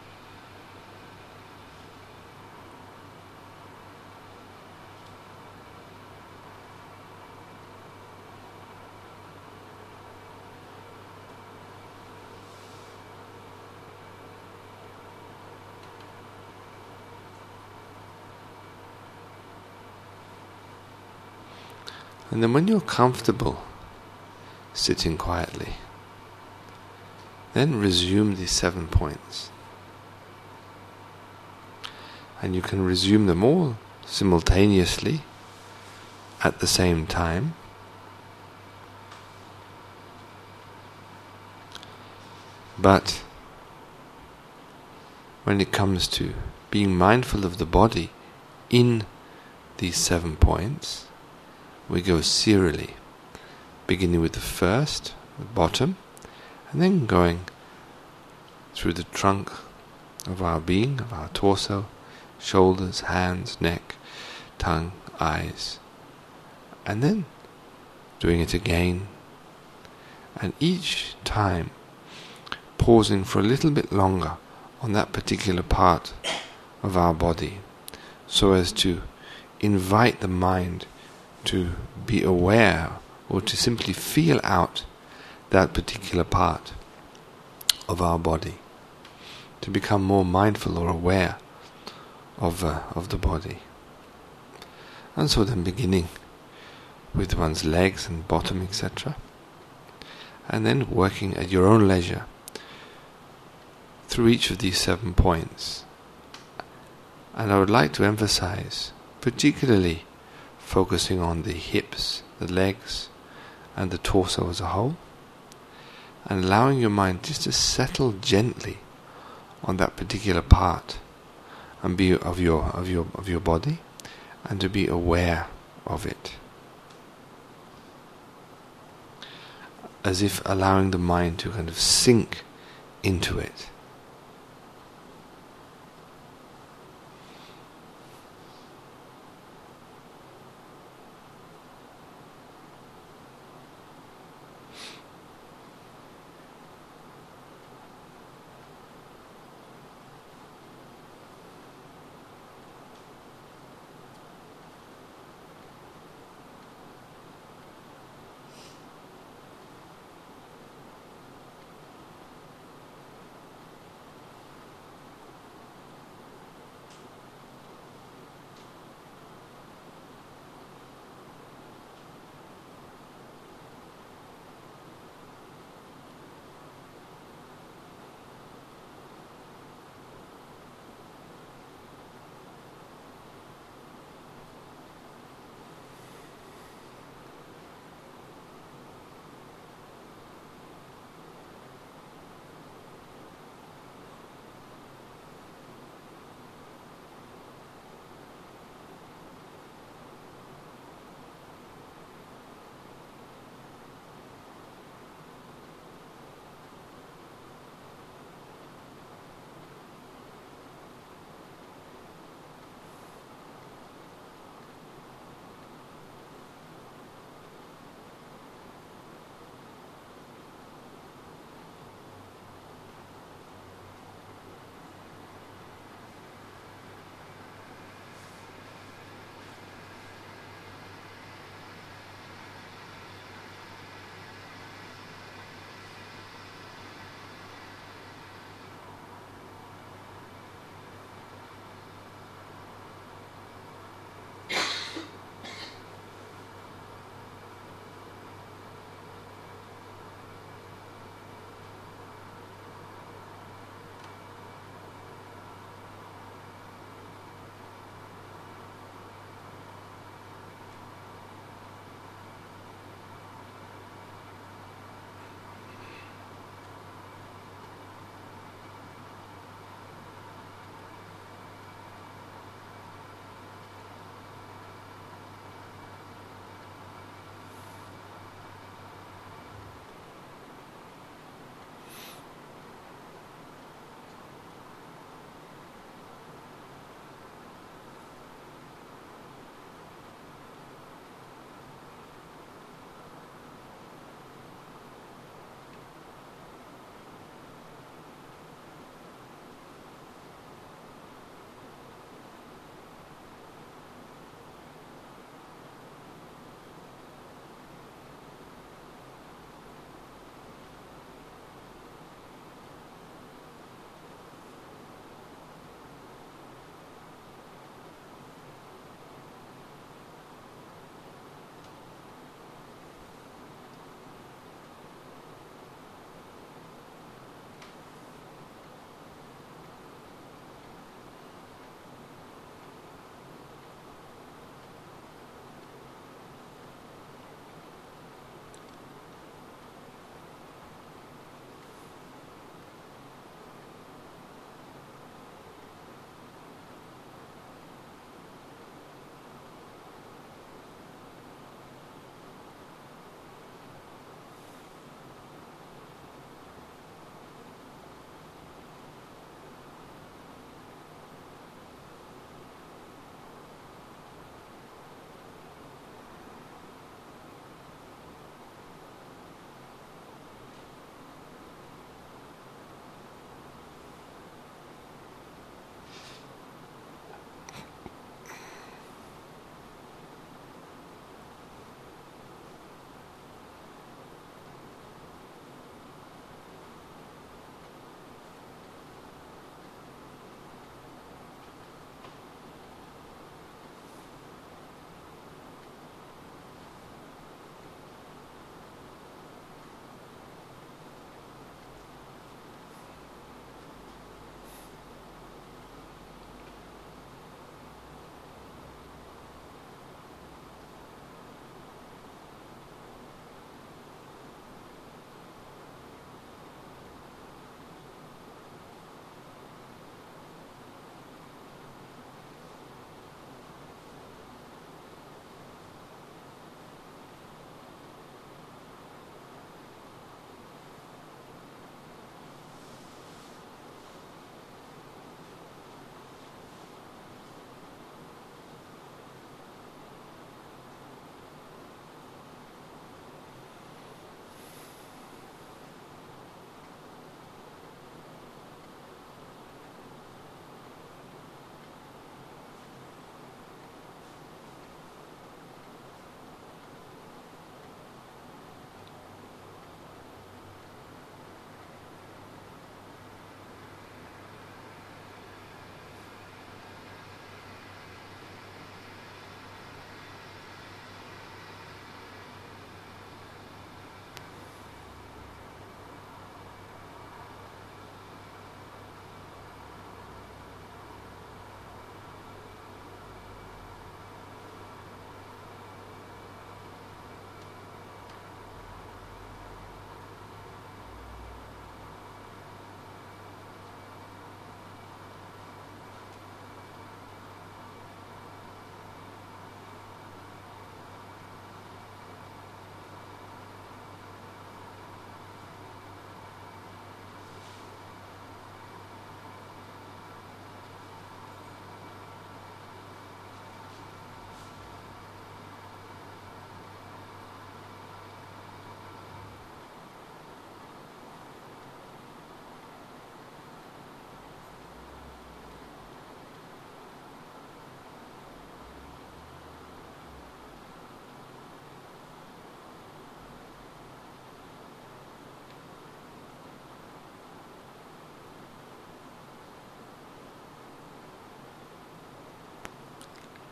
And then when you're comfortable sitting quietly, then resume these 7 points. And you can resume them all simultaneously at the same time. But when it comes to being mindful of the body in these 7 points, we go serially, beginning with the first, the bottom, and then going through the trunk of our being, of our torso, shoulders, hands, neck, tongue, eyes, and then doing it again, and each time pausing for a little bit longer on that particular part of our body, so as to invite the mind to be aware, or to simply feel out that particular part of our body, to become more mindful or aware of the body. And so then beginning with one's legs and bottom, etc., and then working at your own leisure through each of these 7 points. And I would like to emphasize, particularly focusing on the hips, the legs, and the torso as a whole, and allowing your mind just to settle gently on that particular part and be of your body, and to be aware of it, as if allowing the mind to kind of sink into it.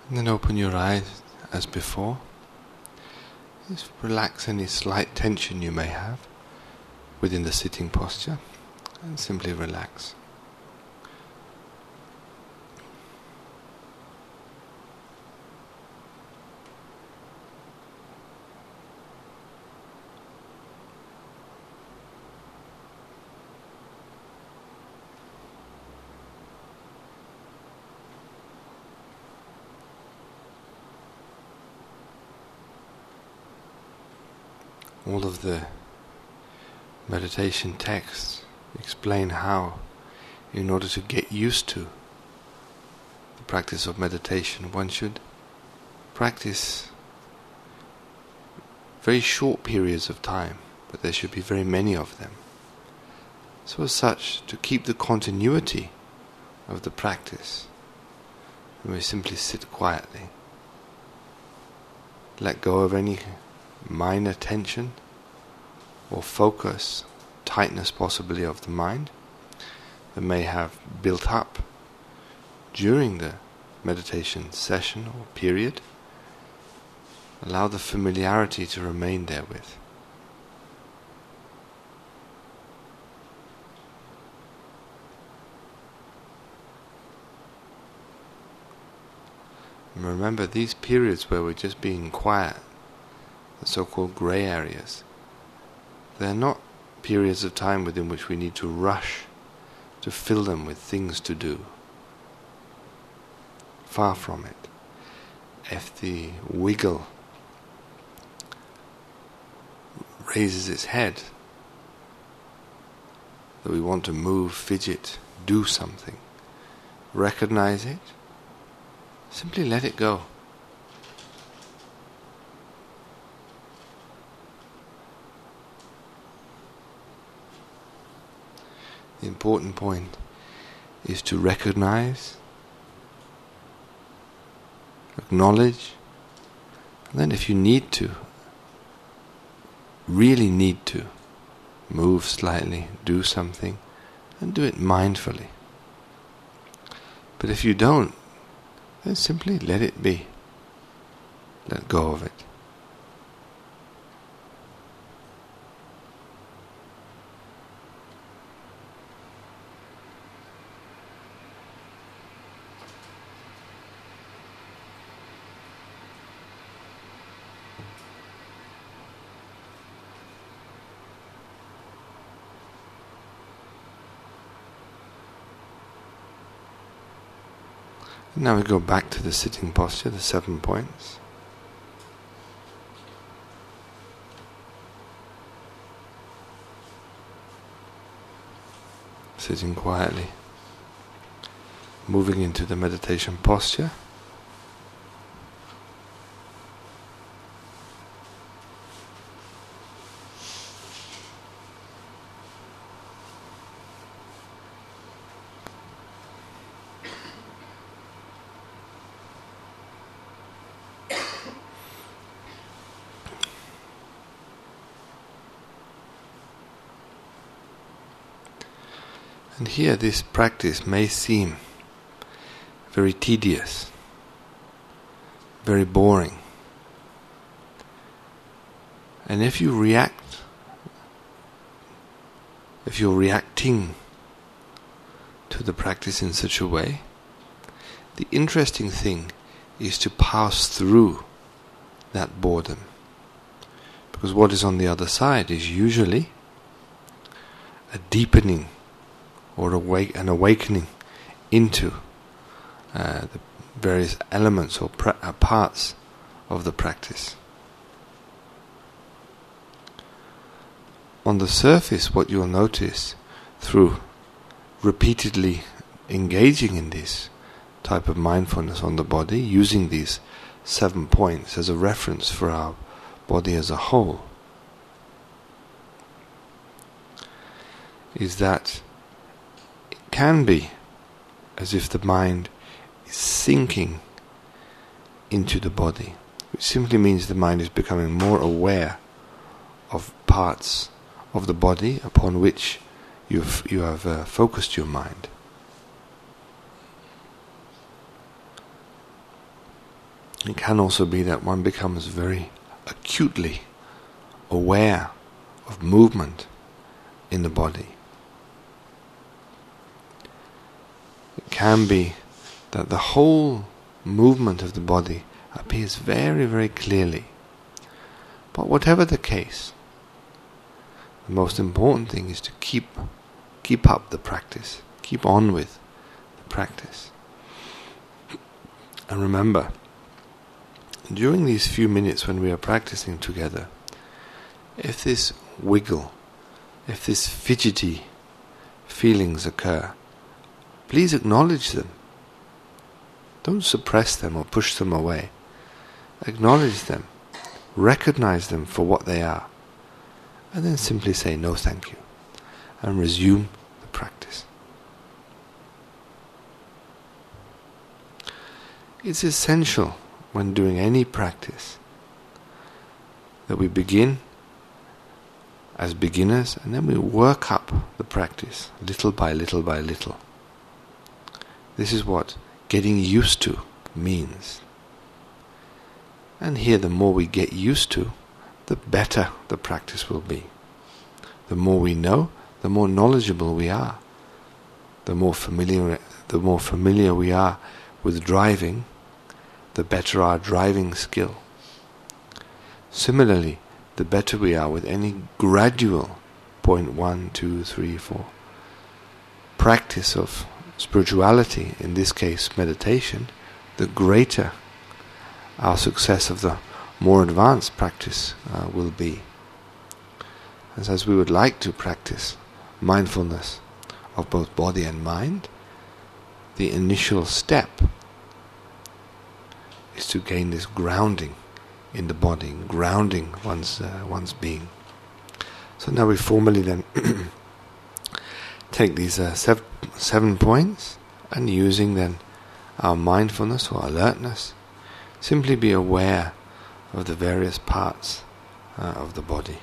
And then open your eyes as before. Just relax any slight tension you may have within the sitting posture and simply relax. All of the meditation texts explain how, in order to get used to the practice of meditation, one should practice very short periods of time, but there should be very many of them. So as such, to keep the continuity of the practice, we simply sit quietly, let go of any minor tension or focus, tightness possibly of the mind that may have built up during the meditation session or period. Allow the familiarity to remain therewith. And remember, these periods where we're just being quiet, the so-called grey areas, they're not periods of time within which we need to rush to fill them with things to do. Far from it. If the wiggle raises its head, that we want to move, fidget, do something, recognize it, simply let it go. The important point is to recognize, acknowledge, and then if you need to, really need to, move slightly, do something, and do it mindfully. But if you don't, then simply let it be. Let go of it. Now we go back to the sitting posture, the 7 points. Sitting quietly, moving into the meditation posture. And here this practice may seem very tedious, very boring. And if you're reacting to the practice in such a way, the interesting thing is to pass through that boredom. Because what is on the other side is usually a deepening or an awakening into the various elements or parts of the practice. On the surface, what you'll notice through repeatedly engaging in this type of mindfulness on the body, using these 7 points as a reference for our body as a whole, is that can be as if the mind is sinking into the body, which simply means the mind is becoming more aware of parts of the body upon which you have focused your mind. It can also be that one becomes very acutely aware of movement in the body. It can be that the whole movement of the body appears very, very clearly. But whatever the case, the most important thing is to keep up the practice, keep on with the practice. And remember, during these few minutes when we are practicing together, if this wiggle, if this fidgety feelings occur, please acknowledge them. Don't suppress them or push them away. Acknowledge them, recognize them for what they are, and then simply say no thank you, and resume the practice. It's essential when doing any practice that we begin as beginners and then we work up the practice little by little by little. This is what getting used to means. And here, the more we get used to, the better the practice will be. The more we know, the more knowledgeable we are. The more familiar we are with driving, the better our driving skill. Similarly, the better we are with any gradual 1, 2, 3, 4 practice of spirituality, in this case meditation, the greater our success of the more advanced practice will be. As we would like to practice mindfulness of both body and mind, the initial step is to gain this grounding in the body, grounding one's being. So now we formally then take these 7 points, and using then our mindfulness or alertness, simply be aware of the various parts of the body.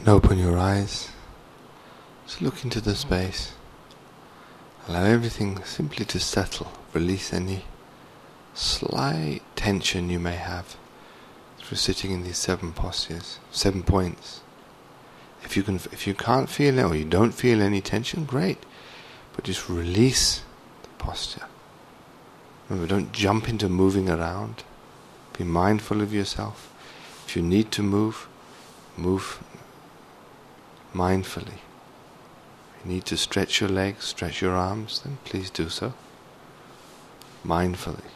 And open your eyes. Just look into the space. Allow everything simply to settle. Release any slight tension you may have through sitting in these 7 postures, 7 points. If you can't feel it or you don't feel any tension, great. But just release the posture. Remember, don't jump into moving around. Be mindful of yourself. If you need to move, move mindfully. If you need to stretch your legs, stretch your arms, then please do so. Mindfully.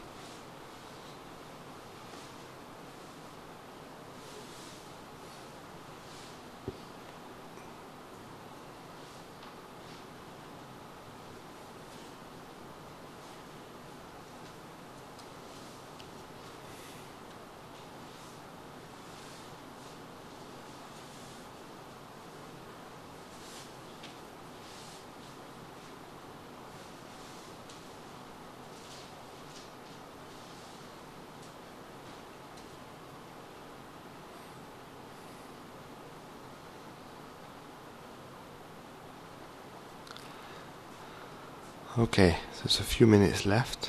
Okay, so there's a few minutes left.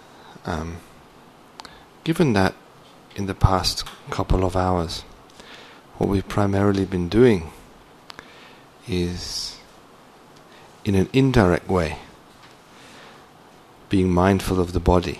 Given that in the past couple of hours, what we've primarily been doing is, in an indirect way, being mindful of the body.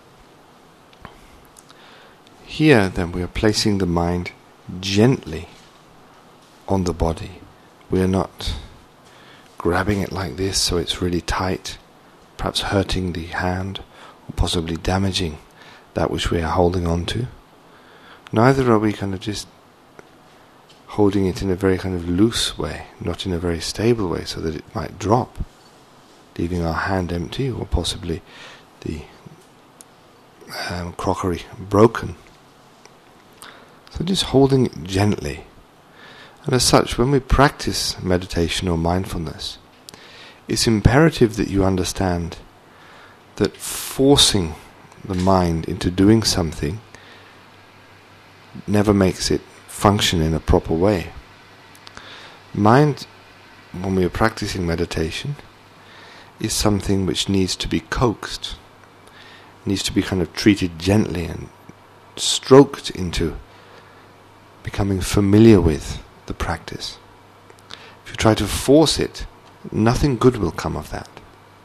Here, then, we are placing the mind gently on the body. We are not grabbing it like this so it's really tight, perhaps hurting the hand, or possibly damaging that which we are holding on to. Neither are we kind of just holding it in a very kind of loose way, not in a very stable way, so that it might drop, leaving our hand empty, or possibly the crockery broken. So just holding it gently. And as such, when we practice meditation or mindfulness, it's imperative that you understand that forcing the mind into doing something never makes it function in a proper way. Mind, when we are practicing meditation, is something which needs to be coaxed, needs to be kind of treated gently and stroked into becoming familiar with the practice. If you try to force it, nothing good will come of that.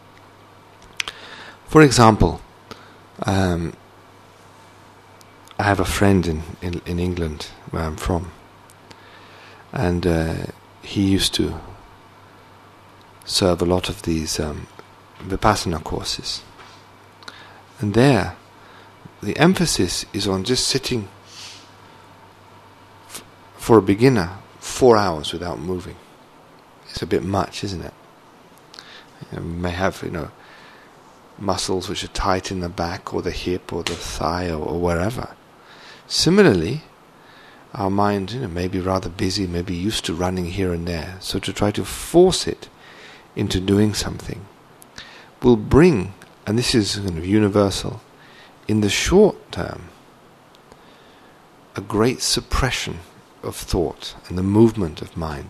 For example, I have a friend in England, where I'm from, and he used to serve a lot of these Vipassana courses. And there, the emphasis is on just sitting for a beginner 4 hours without moving. It's a bit much, isn't it? You may have, muscles which are tight in the back or the hip or the thigh or wherever. Similarly, our mind, may be rather busy, maybe used to running here and there. So to try to force it into doing something will bring, and this is kind of universal, in the short term, a great suppression of thought and the movement of mind.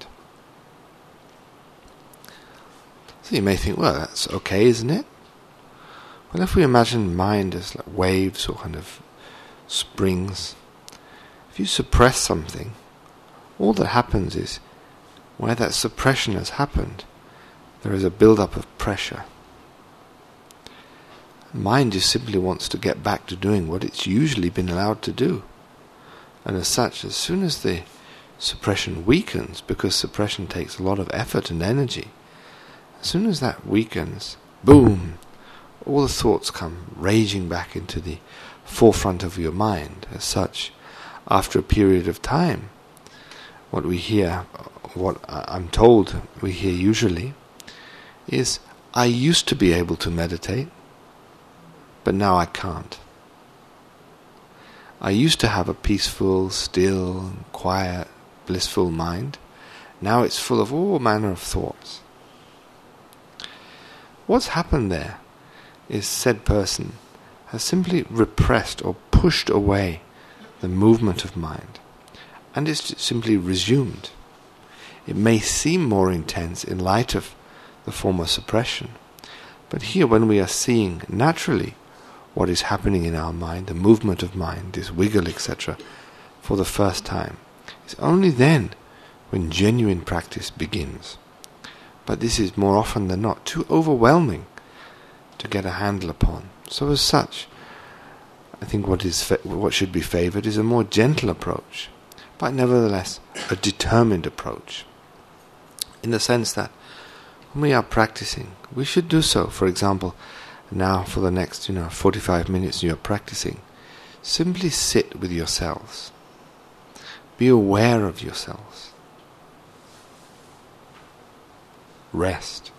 So you may think, well, that's okay, isn't it? Well, if we imagine mind as like waves or kind of springs, if you suppress something, all that happens is, where that suppression has happened, there is a build-up of pressure. Mind just simply wants to get back to doing what it's usually been allowed to do. And as such, as soon as the suppression weakens, because suppression takes a lot of effort and energy, as soon as that weakens, boom, all the thoughts come raging back into the forefront of your mind. As such, after a period of time, what we hear, what I'm told we hear usually, is, I used to be able to meditate, but now I can't. I used to have a peaceful, still, quiet, blissful mind. Now it's full of all manner of thoughts. What's happened there is said person has simply repressed or pushed away the movement of mind, and it's simply resumed. It may seem more intense in light of the former suppression. But here, when we are seeing naturally what is happening in our mind, the movement of mind, this wiggle, etc., for the first time, it's only then when genuine practice begins. But this is more often than not too overwhelming to get a handle upon. So as such, I think what should be favoured is a more gentle approach, but nevertheless a determined approach. In the sense that when we are practicing, we should do so. For example, now for the next 45 minutes you are practicing, simply sit with yourselves. Be aware of yourselves. Rest.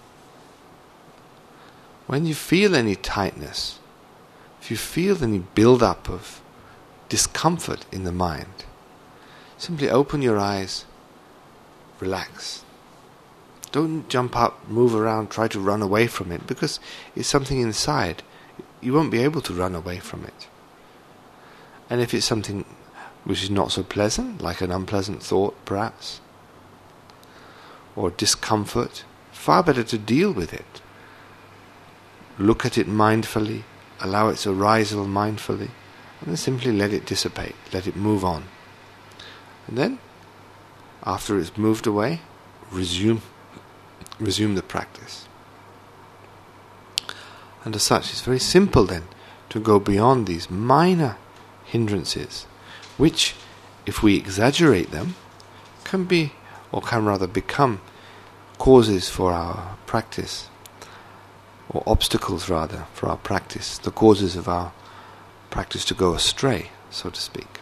When you feel any tightness, if you feel any build-up of discomfort in the mind, simply open your eyes, relax. Don't jump up, move around, try to run away from it, because it's something inside. You won't be able to run away from it. And if it's something which is not so pleasant, like an unpleasant thought perhaps, or discomfort, far better to deal with it. Look at it mindfully, allow its arisal mindfully, and then simply let it dissipate, let it move on. And then, after it's moved away, resume the practice. And as such, it's very simple then to go beyond these minor hindrances, which, if we exaggerate them, can rather become causes for our practice, or obstacles rather for our practice, the causes of our practice to go astray, so to speak.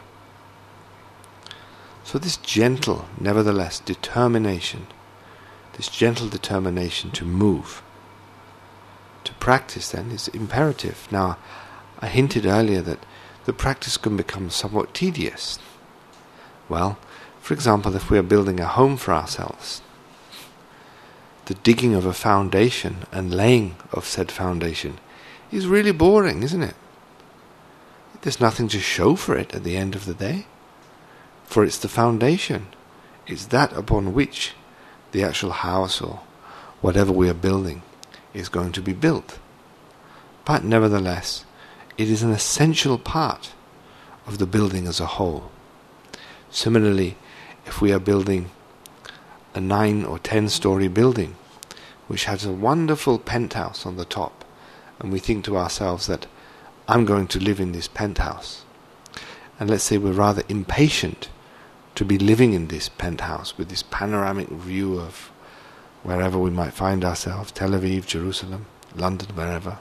So this gentle, nevertheless, determination, this gentle determination to move, to practice then is imperative. Now, I hinted earlier that the practice can become somewhat tedious. Well, for example, if we are building a home for ourselves, the digging of a foundation and laying of said foundation is really boring, isn't it? There's nothing to show for it at the end of the day. For it's the foundation. It's that upon which the actual house or whatever we are building is going to be built. But nevertheless, it is an essential part of the building as a whole. Similarly, if we are building a 9 or 10-story building which has a wonderful penthouse on the top, and we think to ourselves that I'm going to live in this penthouse, and let's say we're rather impatient to be living in this penthouse with this panoramic view of wherever we might find ourselves, Tel Aviv, Jerusalem, London, wherever.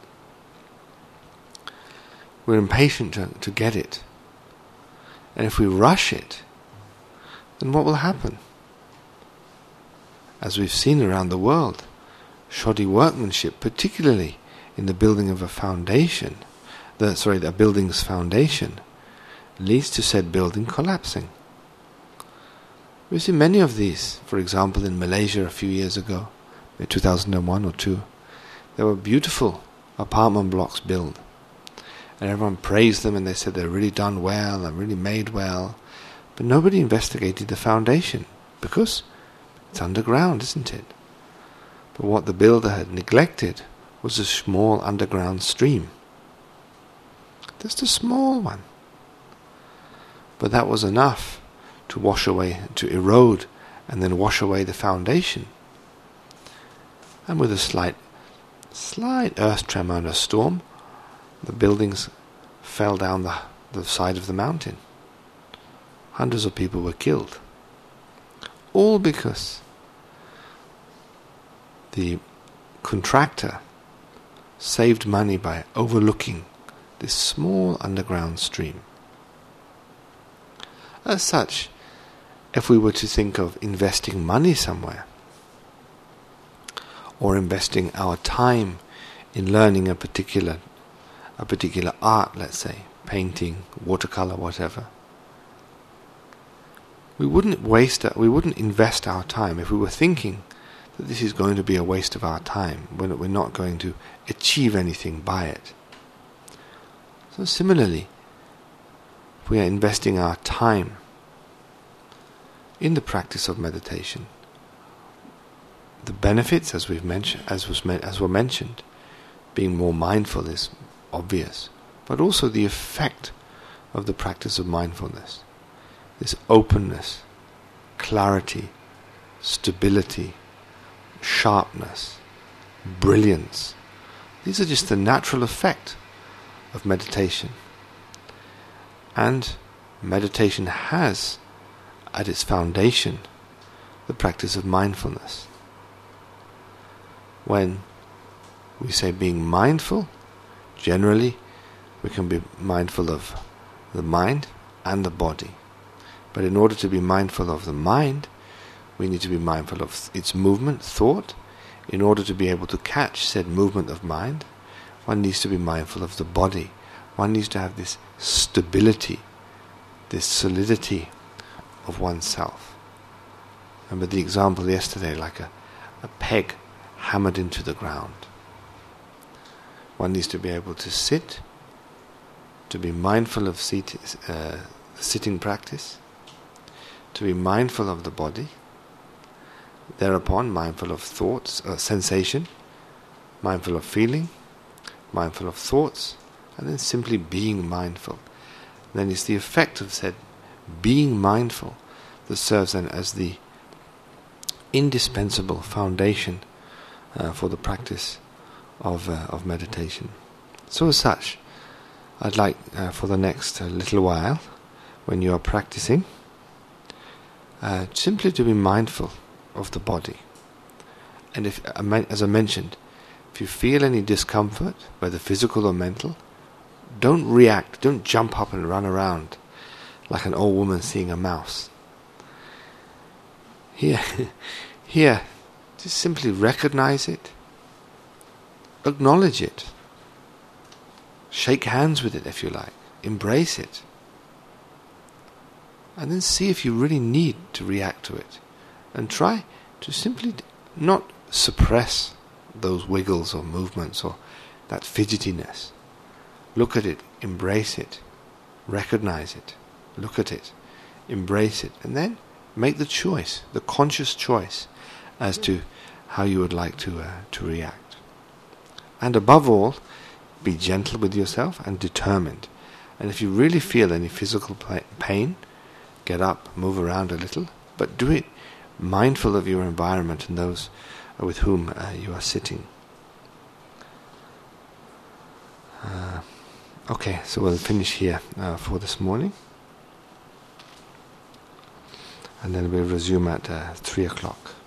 We're impatient to get it. And if we rush it, then what will happen? As we've seen around the world, shoddy workmanship, particularly in the building of a foundation, a building's foundation, leads to said building collapsing. We see many of these. For example, in Malaysia a few years ago, in 2001 or 2, there were beautiful apartment blocks built. And everyone praised them and they said they're really done well and really made well. But nobody investigated the foundation, because it's underground, isn't it? But what the builder had neglected was a small underground stream. Just a small one. But that was enough to wash away, to erode, and then wash away the foundation. And with a slight earth tremor and a storm, the buildings fell down the side of the mountain. Hundreds of people were killed. All because the contractor saved money by overlooking this small underground stream. As such, if we were to think of investing money somewhere, or investing our time in learning a particular art, let's say, painting, watercolor, whatever, we wouldn't invest our time if we were thinking that this is going to be a waste of our time, when we're not going to achieve anything by it. So similarly, if we are investing our time in the practice of meditation, the benefits, as were mentioned, being more mindful is obvious, but also the effect of the practice of mindfulness, this openness, clarity, stability, sharpness, brilliance. These are just the natural effect of meditation. And meditation has at its foundation the practice of mindfulness. When we say being mindful, generally we can be mindful of the mind and the body. But in order to be mindful of the mind, we need to be mindful of its movement, thought. In order to be able to catch said movement of mind, one needs to be mindful of the body. One needs to have this stability, this solidity of oneself. Remember the example yesterday, like a peg hammered into the ground. One needs to be able to sit, to be mindful of sitting practice, to be mindful of the body, thereupon mindful of thoughts, sensation, mindful of feeling, mindful of thoughts, and then simply being mindful. Then it's the effect of said being mindful that serves then as the indispensable foundation for the practice of meditation. So as such, I'd like for the next little while, when you are practicing, simply to be mindful of the body. And if, as I mentioned, if you feel any discomfort, whether physical or mental, don't react, don't jump up and run around like an old woman seeing a mouse. Here, just simply recognize it, acknowledge it, shake hands with it if you like, embrace it, and then see if you really need to react to it, and try to simply not suppress those wiggles or movements or that fidgetiness. Look at it, embrace it, recognize it, look at it, embrace it, and then make the choice, the conscious choice, as to how you would like to react. And above all, be gentle with yourself and determined. And if you really feel any physical pain, get up, move around a little, but do it mindful of your environment and those with whom you are sitting. Okay, so we'll finish here for this morning. And then we'll resume at 3 o'clock.